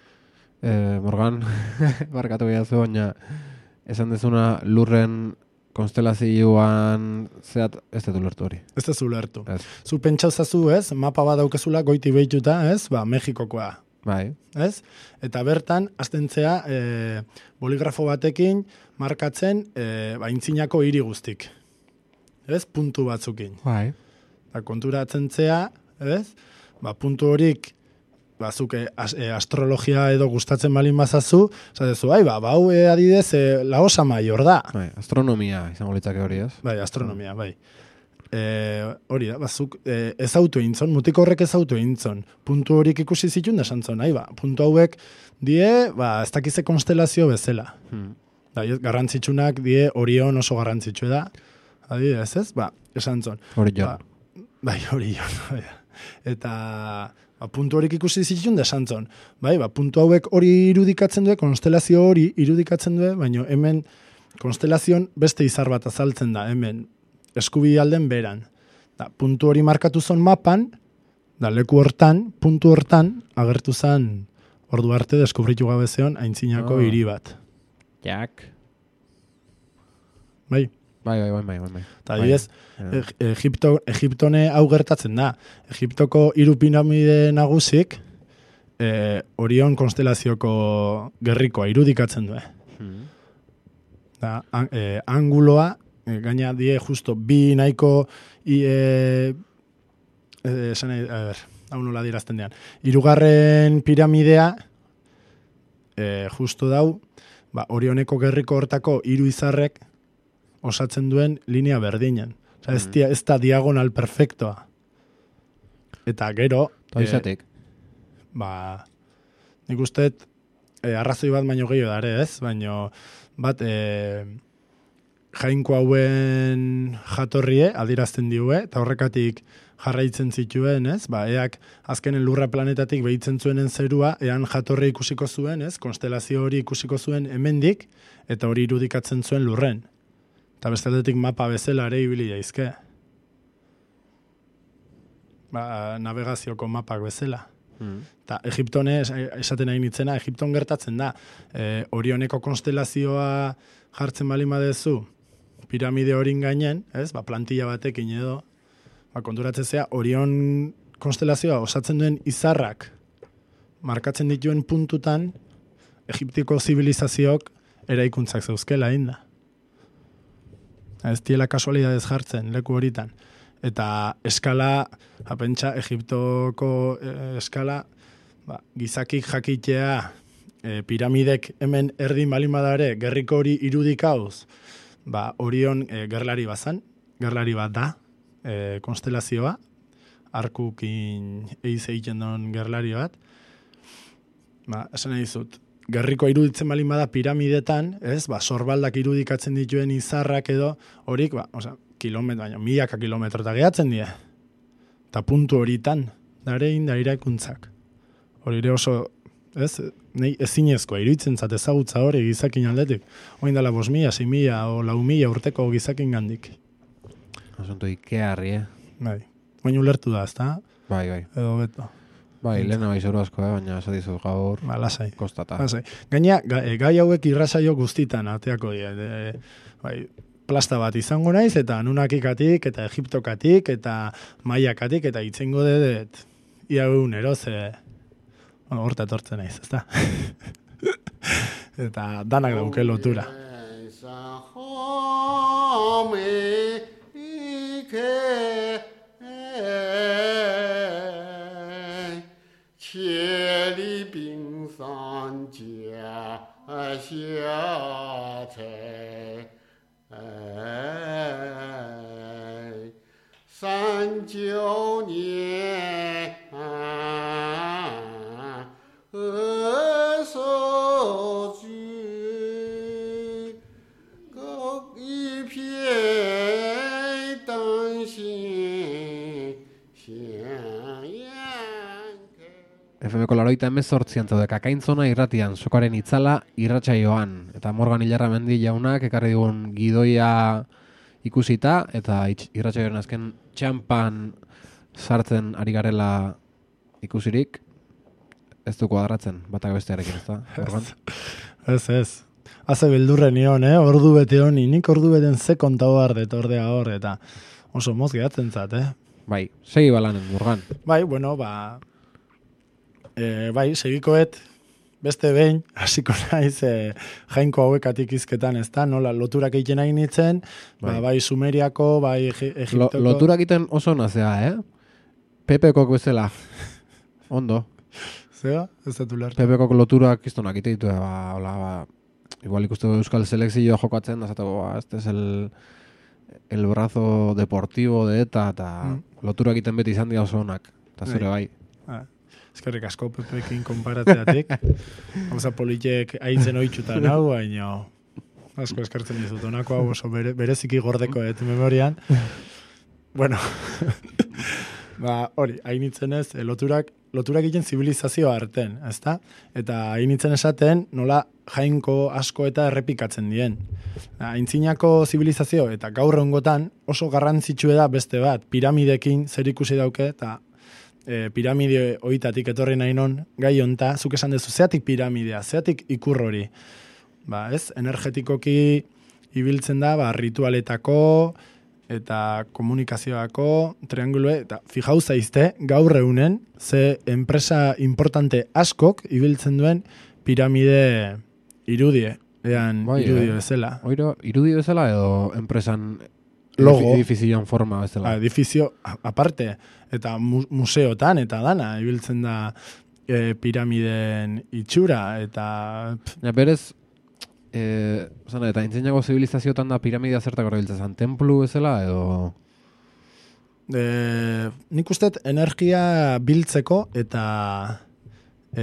Eh, Morgan, barkatu behazu, baina esan dezuna lurren konstelazioan zeat ez dut ulertu hori. Ez dut ulertu. Zu pentsauzazu, ez? Mapa bat daukezula goiti behituta, ez? Ba, Mexikokoa. Bai. Ez? Eta bertan, astentzea, e, boligrafo batekin markatzen e, baintzinako hiri guztik. Ez? Puntu batzukin. Bai. Eta kontura atzentzea, ez? Ba, puntu horik, bazuk e, astrologia edo gustatzen balin bazazu, zatezu, bai, ba, bau e, adidez, e, laosa maior da. Bai, astronomia izango litzake hori, ez? Bai, astronomia, bai. E, hori da, bazuk, e, ez autu intzon, mutiko horrek ez autu intzon. Puntu horik ikusi zitun desan zon, nahi ba, puntu hauek die, ba, ez dakize konstelazio bezala. Hmm. Da, garrantzitsunak die Orion oso garrantzitsu da. Adi, ez ez? Ba, esan zon. Orion. Ba, bai, Orion. Eta ba, puntu horik ikusi zitun desan zon. Bai, ba, puntu hauek hori irudikatzen du, konstelazio hori irudikatzen du, baina hemen konstelazion beste izar bat azaltzen da, hemen eskubi alden beran. Da, puntu hori markatu zon mapan, da leku hortan, puntu hortan, agertu zen ordu arte deskubritu gabe zeon aintzinako oh. hiri bat. Jak. Bai. Bai, bai, bai, bai, bai. Eta adibidez, e Egipto, Egiptone hau gertatzen da. Egiptoko hiru piramide nagusik, e, Orion konstelazioko gerrikoa irudikatzen du. Hmm. Da, an, e, anguloa, gaina die justo bi nahiko i, e, e, esan, a ber, hau nola dirazten dean. Hirugarren piramidea e, justo dau, ba, Orioneko gerriko hortako hiru izarrek osatzen duen linea berdinen. Osa, ez, dia, ez da diagonal perfektoa. Eta gero... Eta izatek? E, ba, nik usteet e, arrazoi bat baino gehiago dare, ez? Baino bat... E, jainko hauen jatorrie adierazten diue, eta horrekatik jarraitzen zituen, ez? Ba, eak azkenen lurra planetatik behitzen zuenen zerua, ean jatorri ikusiko zuen, ez? Konstelazio hori ikusiko zuen hemendik, eta hori irudikatzen zuen lurren. Eta bestaldetik mapa bezala ere ibili daizke. Ba, navegazioko mapak bezala. Mm. Eta Egiptone, esaten nahi nitzena, Egipton gertatzen da. E, Orioneko konstelazioa jartzen bali badezu, piramide horin gainen, ez? Ba, plantilla batekin edo, ba, konturatzen zea, Orion konstelazioa osatzen duen izarrak markatzen dituen puntutan, Egiptiko zibilizazioak eraikuntzak zeuzkela inda. Ez diela kasualidadez jartzen, leku horitan. Eta eskala, apentsa, Egiptoko eh, eskala, ba, gizakik jakitea, eh, piramidek hemen erdin balin badare, gerriko hori irudikauz, ba, Orion eh, gerlari bazan, gerlari bat da, eh, konstelazioa, arkukin eiz egiten duen gerlari bat, ba, esan nahi zut, gerriko iruditzen balin bada piramidetan, ez, ba, sorbaldak irudikatzen dituen izarrak edo, horik, ba, osea, kilometro, baina milaka kilometrota gehatzen dira. Eta puntu horitan, dare inda irakuntzak. Hori ere oso, ez, nahi ezinezkoa, iruditzen zat ezagutza hori gizakin aldetik. Oin dela bos mila, sei mila, o lau mila urteko gizakin gandik. Asunto ikearri, eh? Bai. Oin ulertu da, ezta? Bai, bai. Edo beto. Bai, lehena bai zoru asko, eh? Baina esadizu gaur ba, lasai. Kostata. Lasai. Gaina, gai, gai hauek irrasaio guztitan ateako dira. De, bai, plasta bat izango naiz, eta Anunnakikatik, eta Egiptokatik, eta Maiakatik, eta itzengo dedet. Ia egunero, ze... Bueno, horta etortzen naiz, ezta? Eta danak dauke lotura. F M ko laroita emezortzian zaude Kakaintzona irratian, sokaren itzala irratsaioan. Eta Morgan Ilarramendi jaunak ekarri digun gidoia ikusita, eta irratsaioaren azken txampan sartzen ari garela ikusirik, ez du kuadratzen, batak bestearekin, ez da, Morgan? Ez, ez. Haze beldurren nion, eh? Ordu bete honi, nik ordu beten ze kontau ardet, ordea hor, eta oso moz gehatzen zat, eh? Bai, segi balanen, Morgan. Bai, bueno, ba... E, bai, segikoet, beste behin, hasiko naiz, e, jainko hauekatik izketan, ez da, nola, loturak egiten nahi nintzen, bai, ba, bai Sumeriako, bai Egiptoko... Lo, loturak egiten oso nazea, eh? Pepekok bezala. Ondo. Zea, ez da tular. Pepekok loturak iztonak ite ditu, ba, hola, ba, igual ikustu Euskal Selekzioa jokatzen, da zateko, ba, este es el, el brazo deportivo de eta, eta mm. loturak egiten beti izan dira oso onak, eta zure bai. Ah. Eskerrik asko Pepekin konparatzeatik. Hauza politek aitzen oitxutan hau, baina asko eskertzen dizut. Honako hau oso bere, bereziki gordeko et memorian. Bueno, ba, hori, hainitzen ez, loturak, loturak egiten zibilizazioa arten, ezta? Eta hainitzen esaten nola jainko asko eta errepikatzen dien. Aintzinako zibilizazio eta gaur ongotan oso garrantzitsue da beste bat, piramidekin zer ikusi dauke, eta E, piramide oitatik etorri nahi non, gai honta, zuk esan dezu, zeatik piramidea, zeatik ikur hori. Ba, ez, energetikoki ibiltzen da, ba, ritualetako eta komunikazioako triangulue, eta fijau zaizte, gaur egunen, ze enpresa importante askok ibiltzen duen piramide irudie, ean bai, irudie bezala. Oiro, irudie bezala edo enpresan logo, edifizioan forma bezala. Edifizio aparte, eta mu museotan, eta dana, ibiltzen da e, piramiden itxura, eta... Ja, berez, e, zana, eta intzinako zibilizazioetan da piramidea zertako erabiltzen, templu bezala, edo... E, nik usteet energia biltzeko, eta... E,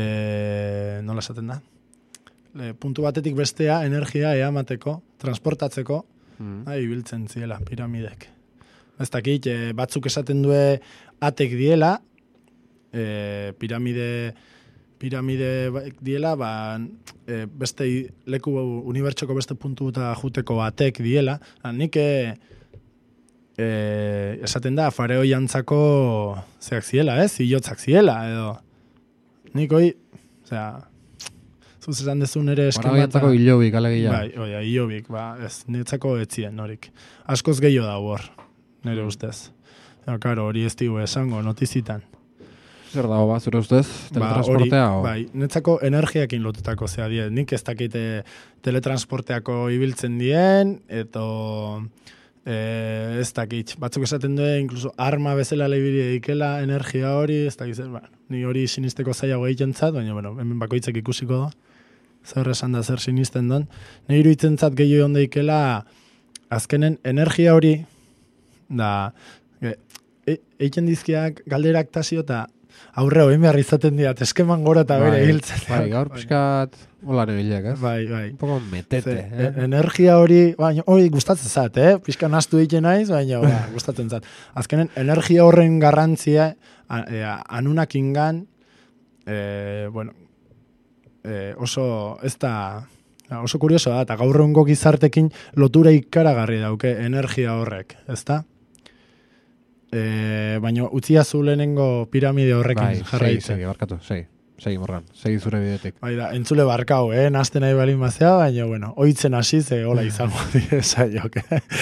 nola esaten da? E, puntu batetik bestea, energia eamateko, transportatzeko, mm. ah, ibiltzen ziela, piramidek. Ez dakit, e, batzuk esaten due atek diela, e, piramide piramide diela, ba, e, beste leku unibertsoko beste puntu eta juteko atek diela. Nik e, e, esaten da, fareo jantzako zeak ziela, ez? Iotzak ziela, edo. Nik hoi, osea, zuz esan dezun ere eskemata. Fareo jantzako hilobik, alegia. Bai, oia, hilobik, ba, ez, netzako etzien, horik. Askoz gehiago da hor, nire ustez. Ja, karo, hori ez digu esango, notizitan. Zer dago, ba, zure ustez? Teletransportea? Ba, bai, netzako energiakin lotutako zea dien. Nik ez dakite teletransporteako ibiltzen dien, eto e, ez dakit. Batzuk esaten duen, inkluso arma bezala lebiri eikela energia hori, ez dakit, ba, ni hori sinisteko zailago egiten zat, baina, bueno, hemen bakoitzek ikusiko da. Zer esan da zer sinisten duen. Nei iruditzen zat gehiago ondeikela, azkenen energia hori, da, eiken dizkiak galderak tasio eta aurre hoin behar izaten diat, eskeman gora eta bere hiltzen. Bai, gaur pixkat hola nebilek, ez? Bai, bai. Un poco metete, eh? Energia hori, baina hori gustatzen zat, eh? Pixka nastu egiten naiz, baina ba, gustatzen zat. Azkenen, energia horren garrantzia, e, anunak ingan, e, bueno, e, oso, ez da, oso kurioso da, eta gaur egungo gizartekin lotura ikaragarri dauke energia horrek, ez da? E, baina utzia zu lehenengo piramide horrekin bai, jarraitzen. Segi, barkatu, segi, segi morgan, segi zure bidetik. Bai da, entzule barkau, eh, naste nahi balin bazea, baina, bueno, oitzen hasi ze hola izango dire saiok.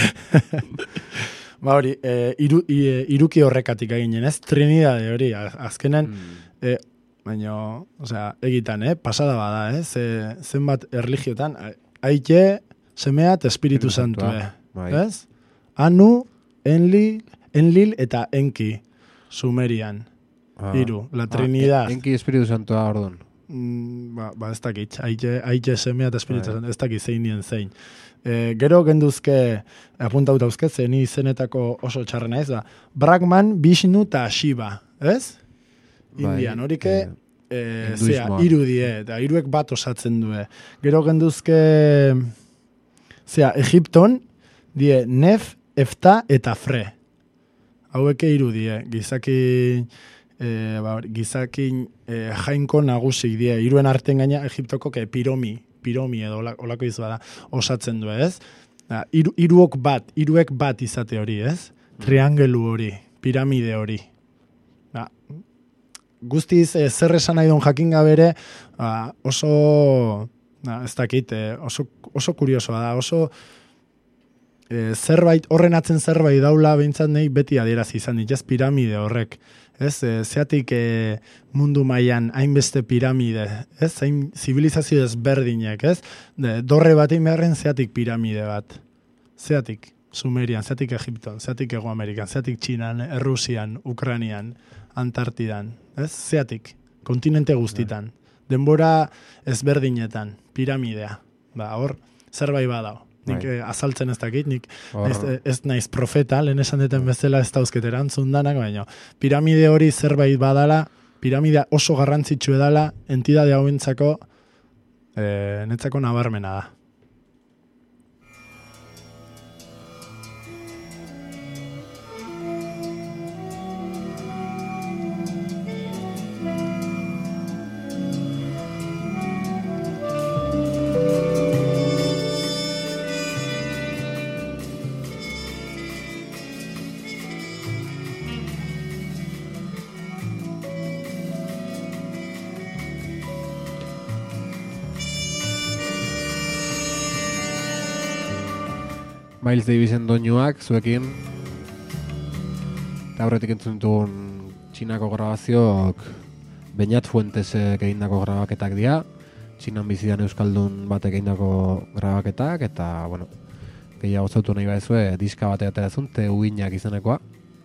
Ba hori, e, iru, e, iruki horrekatik eginen, ez? Trinidade hori, azkenen, mm. e, baina, osea, egitan, eh? Pasada bada, eh? Ze, zenbat erligiotan, aike, semeat, espiritu santu, eh? Bai. Ez? Anu, Enli, Enlil eta Enki, Sumerian. Ah. Hiru, la Trinidad. Ah, Enki Espiritu Santua, orduan. Mm, ba, ba, ez dakit. Aite, aite semea eta Espiritu Santua, ez dakit zein nien zein. E, gero genduzke, apuntauta dauzke, zeni izenetako oso txarrena ez da. Brahman, Vishnu eta Shiva, ez? Bai, Indian, horike, e, e, zea, hiru die, eta hiruek bat osatzen due. Gero genduzke, zea, Egipton, die Nef, Efta eta Fre. Haueke irudie, gizaki, e, ba, gizaki e, jainko nagusik die, iruen arten gaina Egiptoko ke piromi, piromi edo olako izua da, osatzen du, ez? Da, iru, iruok bat, iruek bat izate hori, ez? Triangelu hori, piramide hori. Da, guztiz, e, zer esan nahi duen jakin gabere, ba, oso, da, ez dakit, e, oso, oso kuriosoa da, oso, E, zerbait, horren atzen zerbait daula behintzat nahi beti adierazi izan dit, ez piramide horrek, ez, e, zeatik e, mundu mailan hainbeste piramide, ez, hain zibilizazio ezberdinek, ez, de, dorre batein beharren zeatik piramide bat, zeatik Sumerian, zeatik Egipton, zeatik Ego Amerikan, zeatik Txinan, Errusian, Ukranian, Antartidan, ez, zeatik, kontinente guztitan, denbora ezberdinetan, piramidea, ba, hor, zerbait badao. Nik eh, azaltzen ez dakit, nik ez, ez naiz profeta, lehen esan deten bezala ez dauzketeran zundanak, baina piramide hori zerbait badala, piramidea oso garrantzitsu edala, entidade hauentzako eh, netzako nabarmena da. Miles Davisen doinuak, zuekin. Eta horretik entzun dugun Txinako grabazioak Beñat Fuentesek egindako grabaketak dira. Txinan bizidan euskaldun batek egindako grabaketak, eta, bueno, gehiago zautu nahi baizue, diska batek aterazun, te uinak izanekoa.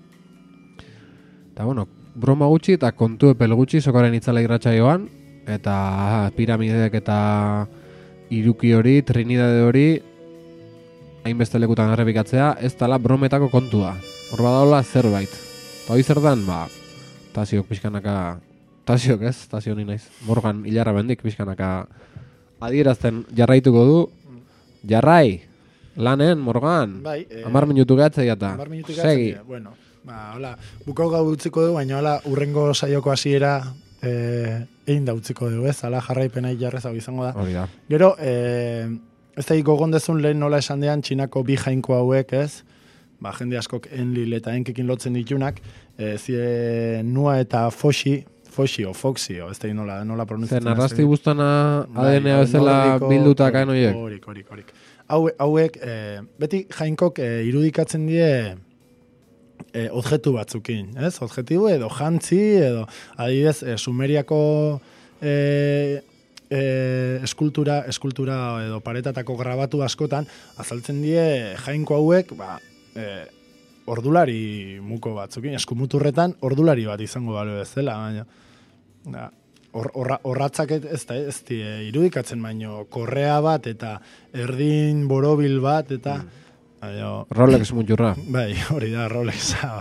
Eta, bueno, broma gutxi eta kontu epel gutxi, sokaren itzala irratsaioan, eta aha, piramidek eta iruki hori, Trinidade hori, hainbeste lekutan errepikatzea, ez dala brometako kontua. Hor badaola zerbait. Eta hoi zer dan, ba, Tasiok pixkanaka, Tasiok ez, Tasio ni naiz, Morgan hilarra bendik pixkanaka adierazten jarraituko du, jarrai, Lanen, Morgan. Bai. Eh, Amar minutu gehatzea eta. Amar minutu Segi. gehatzea. Bueno, ba, hola, buko gau utziko du, baina hola, urrengo saioko hasiera eh, egin da utziko du, ez? Hala jarraipena jarrez hau izango da. Hori da. Gero, eh, ez da gogon dezun lehen nola esan dean txinako bi jainko hauek, ez? Ba, jende askok enlil eta enkekin lotzen ditunak, eh, zie nua eta foxi, foxi o foxi, o ez da nola, nola pronunziatzen. Zer, narrasti buztana A D N A bezala bilduta kain horiek? Horik, horik, horik. Hauek, hauek eh, beti jainkok eh, irudikatzen die eh, objektu batzukin, ez? Objektibo edo jantzi, edo adibidez, eh, Sumeriako eh, eh, eskultura, eskultura edo paretatako grabatu askotan, azaltzen die jainko hauek, ba, eh, ordulari muko batzukin, eskumuturretan ordulari bat izango balio bezala, baina da, or, orra, orratzak ez da, ez di, irudikatzen baino, korrea bat eta erdin borobil bat eta mm. baina, Rolex muturra. Bai, hori da, Rolexa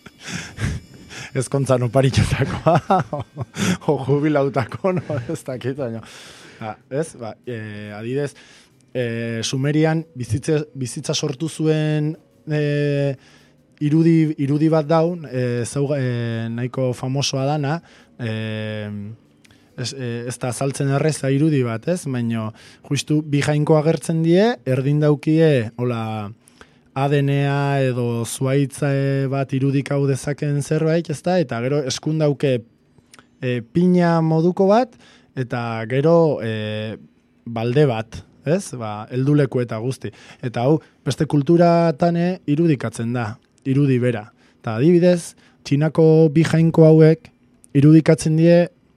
ezkontzan oparitxotakoa o, o jubilautako, no, ez dakit, baina ba, ez, ba, e, adidez e, Sumerian bizitza, bizitza sortu zuen e, irudi, irudi bat daun, e, zauga, e, nahiko famosoa dana, e, ez, e, ez da azaltzen erreza irudi bat, ez? Baina justu bi jainko agertzen die, erdin daukie, hola, A D N A edo zuaitza bat irudikau dezaken zerbait, ez da? Eta gero eskun dauke e, pina moduko bat, eta gero e, balde bat, ez? Ba, helduleku eta guzti. Eta hau, beste kulturatane irudikatzen da, irudi bera. Eta adibidez, txinako bi jainko hauek irudikatzen die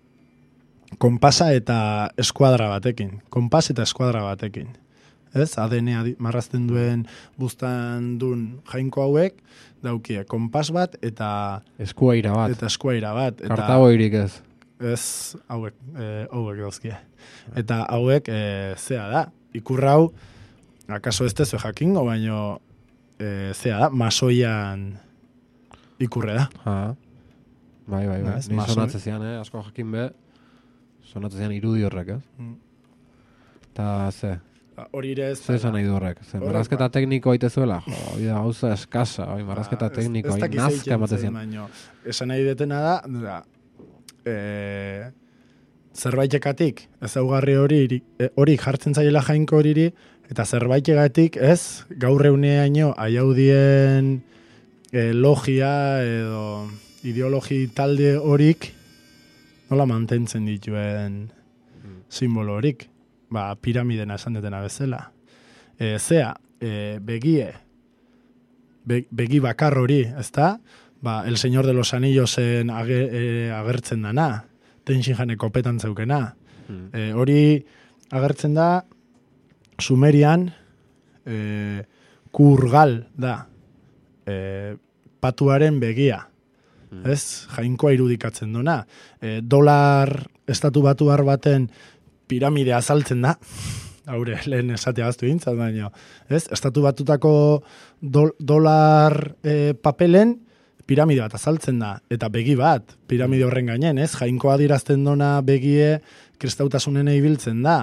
konpasa eta eskuadra batekin. Konpas eta eskuadra batekin. Ez? A D N A marrazten duen buztan duen jainko hauek, daukie konpas bat eta eskuaira bat. Eta eskuaira bat. Eta, Kartagoirik ez. Ez, hauek, e, hauek dauzkie. Eta hauek, e, zea da, ikurra hau, akaso ez tezu jakingo, baino, e, zea da, masoian ikurre da. Ha. Bai, bai, bai. Ni sonatzen zian, eh? Asko jakin be, sonatzen zian irudi horrek, ez? Mm. Eta, ze? Hori ere ez. Ze esan nahi du horrek? Ze, marrazketa tekniko aite zuela? Jo, bida, gauza eskasa, oi, marrazketa tekniko, oi, nazka ematen zian. Esan nahi detena da, da, e, zerbaitekatik, ezaugarri hori hori jartzen zaiela jainko horiri, eta zerbaitekatik, ez, gaur euneaino aiaudien e, logia edo ideologi talde horik nola mantentzen dituen mm. simbolo horik. Ba, piramidena esan detena bezala. E, zea, e, begie, be, begi bakar hori, ezta? Ba, El Señor de los Anillosen ager, e, agertzen dana, Tenshinhan kopetan zeukena. Hmm. E, hori agertzen da, Sumerian, e, Kurgal da, e, patuaren begia. Hmm. Ez? Jainkoa irudikatzen duna. E, dolar estatu batuar baten piramide azaltzen da, haure, lehen esatea aztu gintzat, baina, ez? Estatu batutako do, dolar e, papelen piramide bat azaltzen da, eta begi bat, piramide horren gainen, ez? Jainkoa dirazten dona begie kristautasunen ibiltzen da.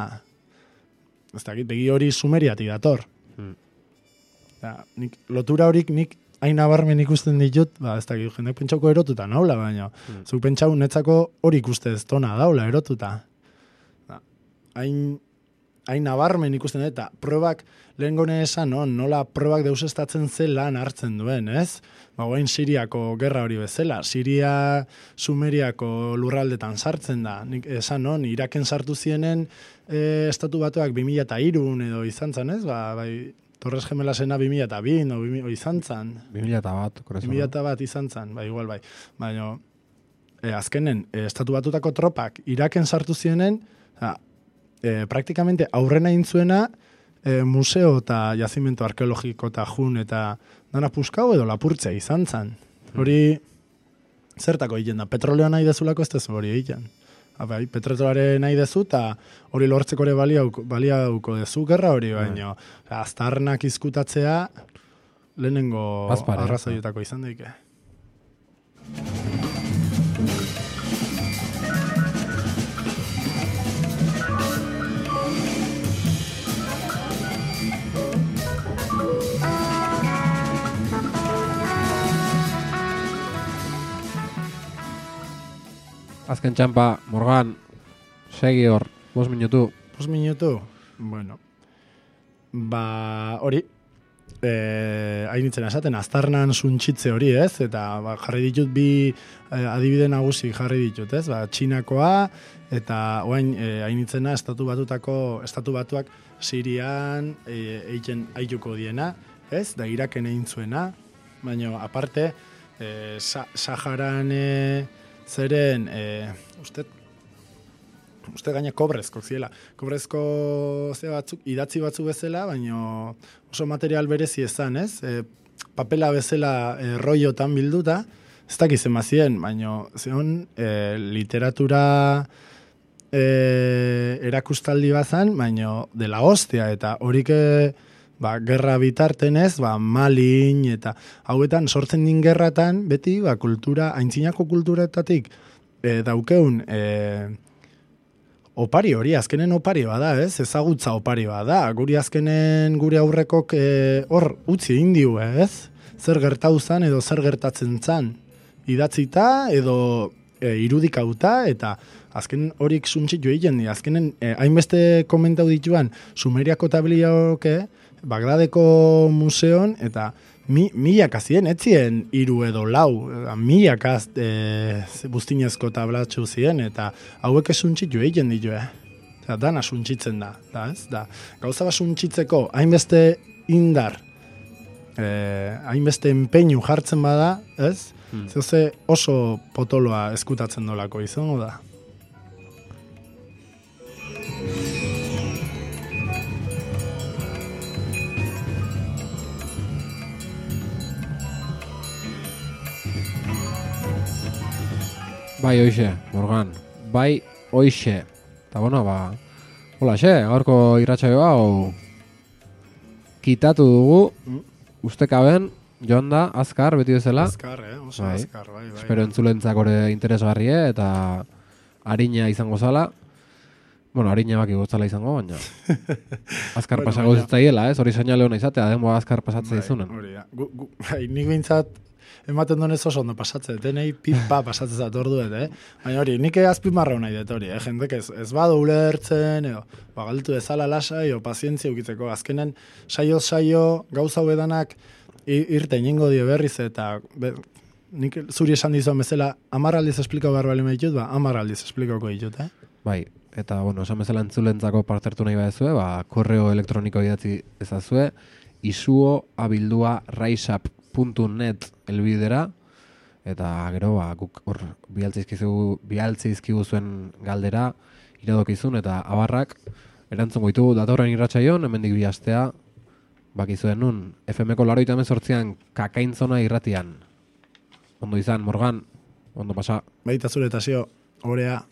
Ez dakit, begi hori Sumeriatik dator. Hmm. Da, nik, lotura horik nik hain nabarmen ikusten ditut, ba, ez dakit, jendeak pentsauko erotuta naula, baina, hmm. zuk pentsau netzako hori ikuste ez tona daula erotuta. Hain, hain nabarmen ikusten dut, eta probak lehen gone esan, no? Nola probak deusestatzen zen lan hartzen duen, ez? Ba, guain Siriako gerra hori bezala. Siria Sumeriako lurraldetan sartzen da. Nik esan, no? Iraken sartu zienen e, estatu batuak bi mila hirun edo izan zen, ez? Ba, bai, Torres Gemelasena bi mila bi o, o izan zen. bi mila bat, bi mila bat izan zen, ba, igual, bai. Baina, e, azkenen, e, estatu batutako tropak Iraken sartu zienen, ja, E, praktikamente aurrena intzuena e, museo eta jazimento arkeologiko eta jun eta dana puskau edo lapurtzea izan zen. Hori zertako egiten da? Petroleo nahi dezulako ez dezu hori egiten. Abai, petrolare nahi dezu eta hori lortzeko ere baliauko, baliauko dezu gerra hori, baino. Aztarnak izkutatzea lehenengo arrazoietako izan daike. azken txampa, Morgan, segi hor, bost minutu. Bost minutu? Bueno, ba, hori, eh, hainitzen esaten, aztarnan suntxitze hori, ez? Eta ba, jarri ditut bi eh, adibide nagusi jarri ditut, ez? Ba, Txinakoa, eta oain eh, hainitzena estatu batutako, estatu batuak Sirian eh, eiken aituko diena, ez? Da Iraken egin zuena, baina aparte, eh, Sa Saharan eh, zeren, eh, uste, uste gaina kobrezko ziela. Kobrezko ze batzuk, idatzi batzuk bezala, baina oso material berezi ezan, ez? E, papela bezala e, roiotan bilduta, ez dakizen mazien, baina zeon e, literatura e, erakustaldi bazan, baina dela hostia, eta horik e, ba, gerra bitarten ez, ba, Malin, eta hauetan sortzen din gerratan, beti ba, kultura, aintzinako kulturetatik e, daukeun e, opari hori, azkenen opari bada, ez? Ezagutza opari bada. Guri azkenen gure aurrekok hor e, utzi indio, ez? Zer gertau zan edo zer gertatzen zan. Idatzita edo e, irudikauta eta azken horik suntxitu egiten di. Azkenen e, hainbeste komentau dituan Sumeriako tabliaoke, Bagdadeko museon eta mi, milak azien, etzien hiru edo lau, milak az e, buztinezko tablatxu zien, eta hauek suntxitu egiten ditu, eh? Eta dana suntxitzen da, da, ez? Da, gauza bat suntxitzeko, hainbeste indar, eh, hainbeste empeinu jartzen bada, ez? Hmm. Zeuze oso potoloa eskutatzen dolako izango da. Bai, hoixe, Morgan. Bai, hoixe. Eta bueno, ba, hola, xe, gaurko irratsaio hau kitatu dugu, mm. Ustekaben, joan da, azkar, beti bezala. Azkar, eh? Oso bai. Azkar, bai, bai. Espero entzulentzak ore interesgarrie, eta harina izango zala. Bueno, harina baki gotzala izango, baina azkar bueno, pasago zitzaiela, ez? Hori seinale hona izatea, denboa azkar pasatzea bai, izunen. Hori, ja. Gu, gu, bai, nik bintzat, ematen donez oso ondo pasatzen, denei pipa pasatzen zat orduet, eh? Baina hori, nik azpimarra nahi dut hori, eh? Jendek ez, ez badu ulertzen, edo, bagaltu ezala lasai, o pazientzia ukitzeko. Azkenen, saio-saio, gauza huedanak irten ingo dio berriz, eta be, nik zuri esan dizuen bezala, amar aldiz esplikau behar bali ditut, ba, amar aldiz esplikauko ditut, eh? Bai, eta, bueno, esan bezala entzulentzako partertu nahi badezue, ba, korreo elektroniko idatzi ezazue, isuo abildua raisap puntu net elbidera, eta gero, ba, guk hor bialtzizkigu zuen galdera, iradokizun, eta abarrak, erantzun goitu datorren irratsaion, hemendik bi astea, bakizuen nun, F M ko laroita mezortzian kakaintzona irratian. Ondo izan, Morgan, ondo pasa. Baita zure eta zio, orea.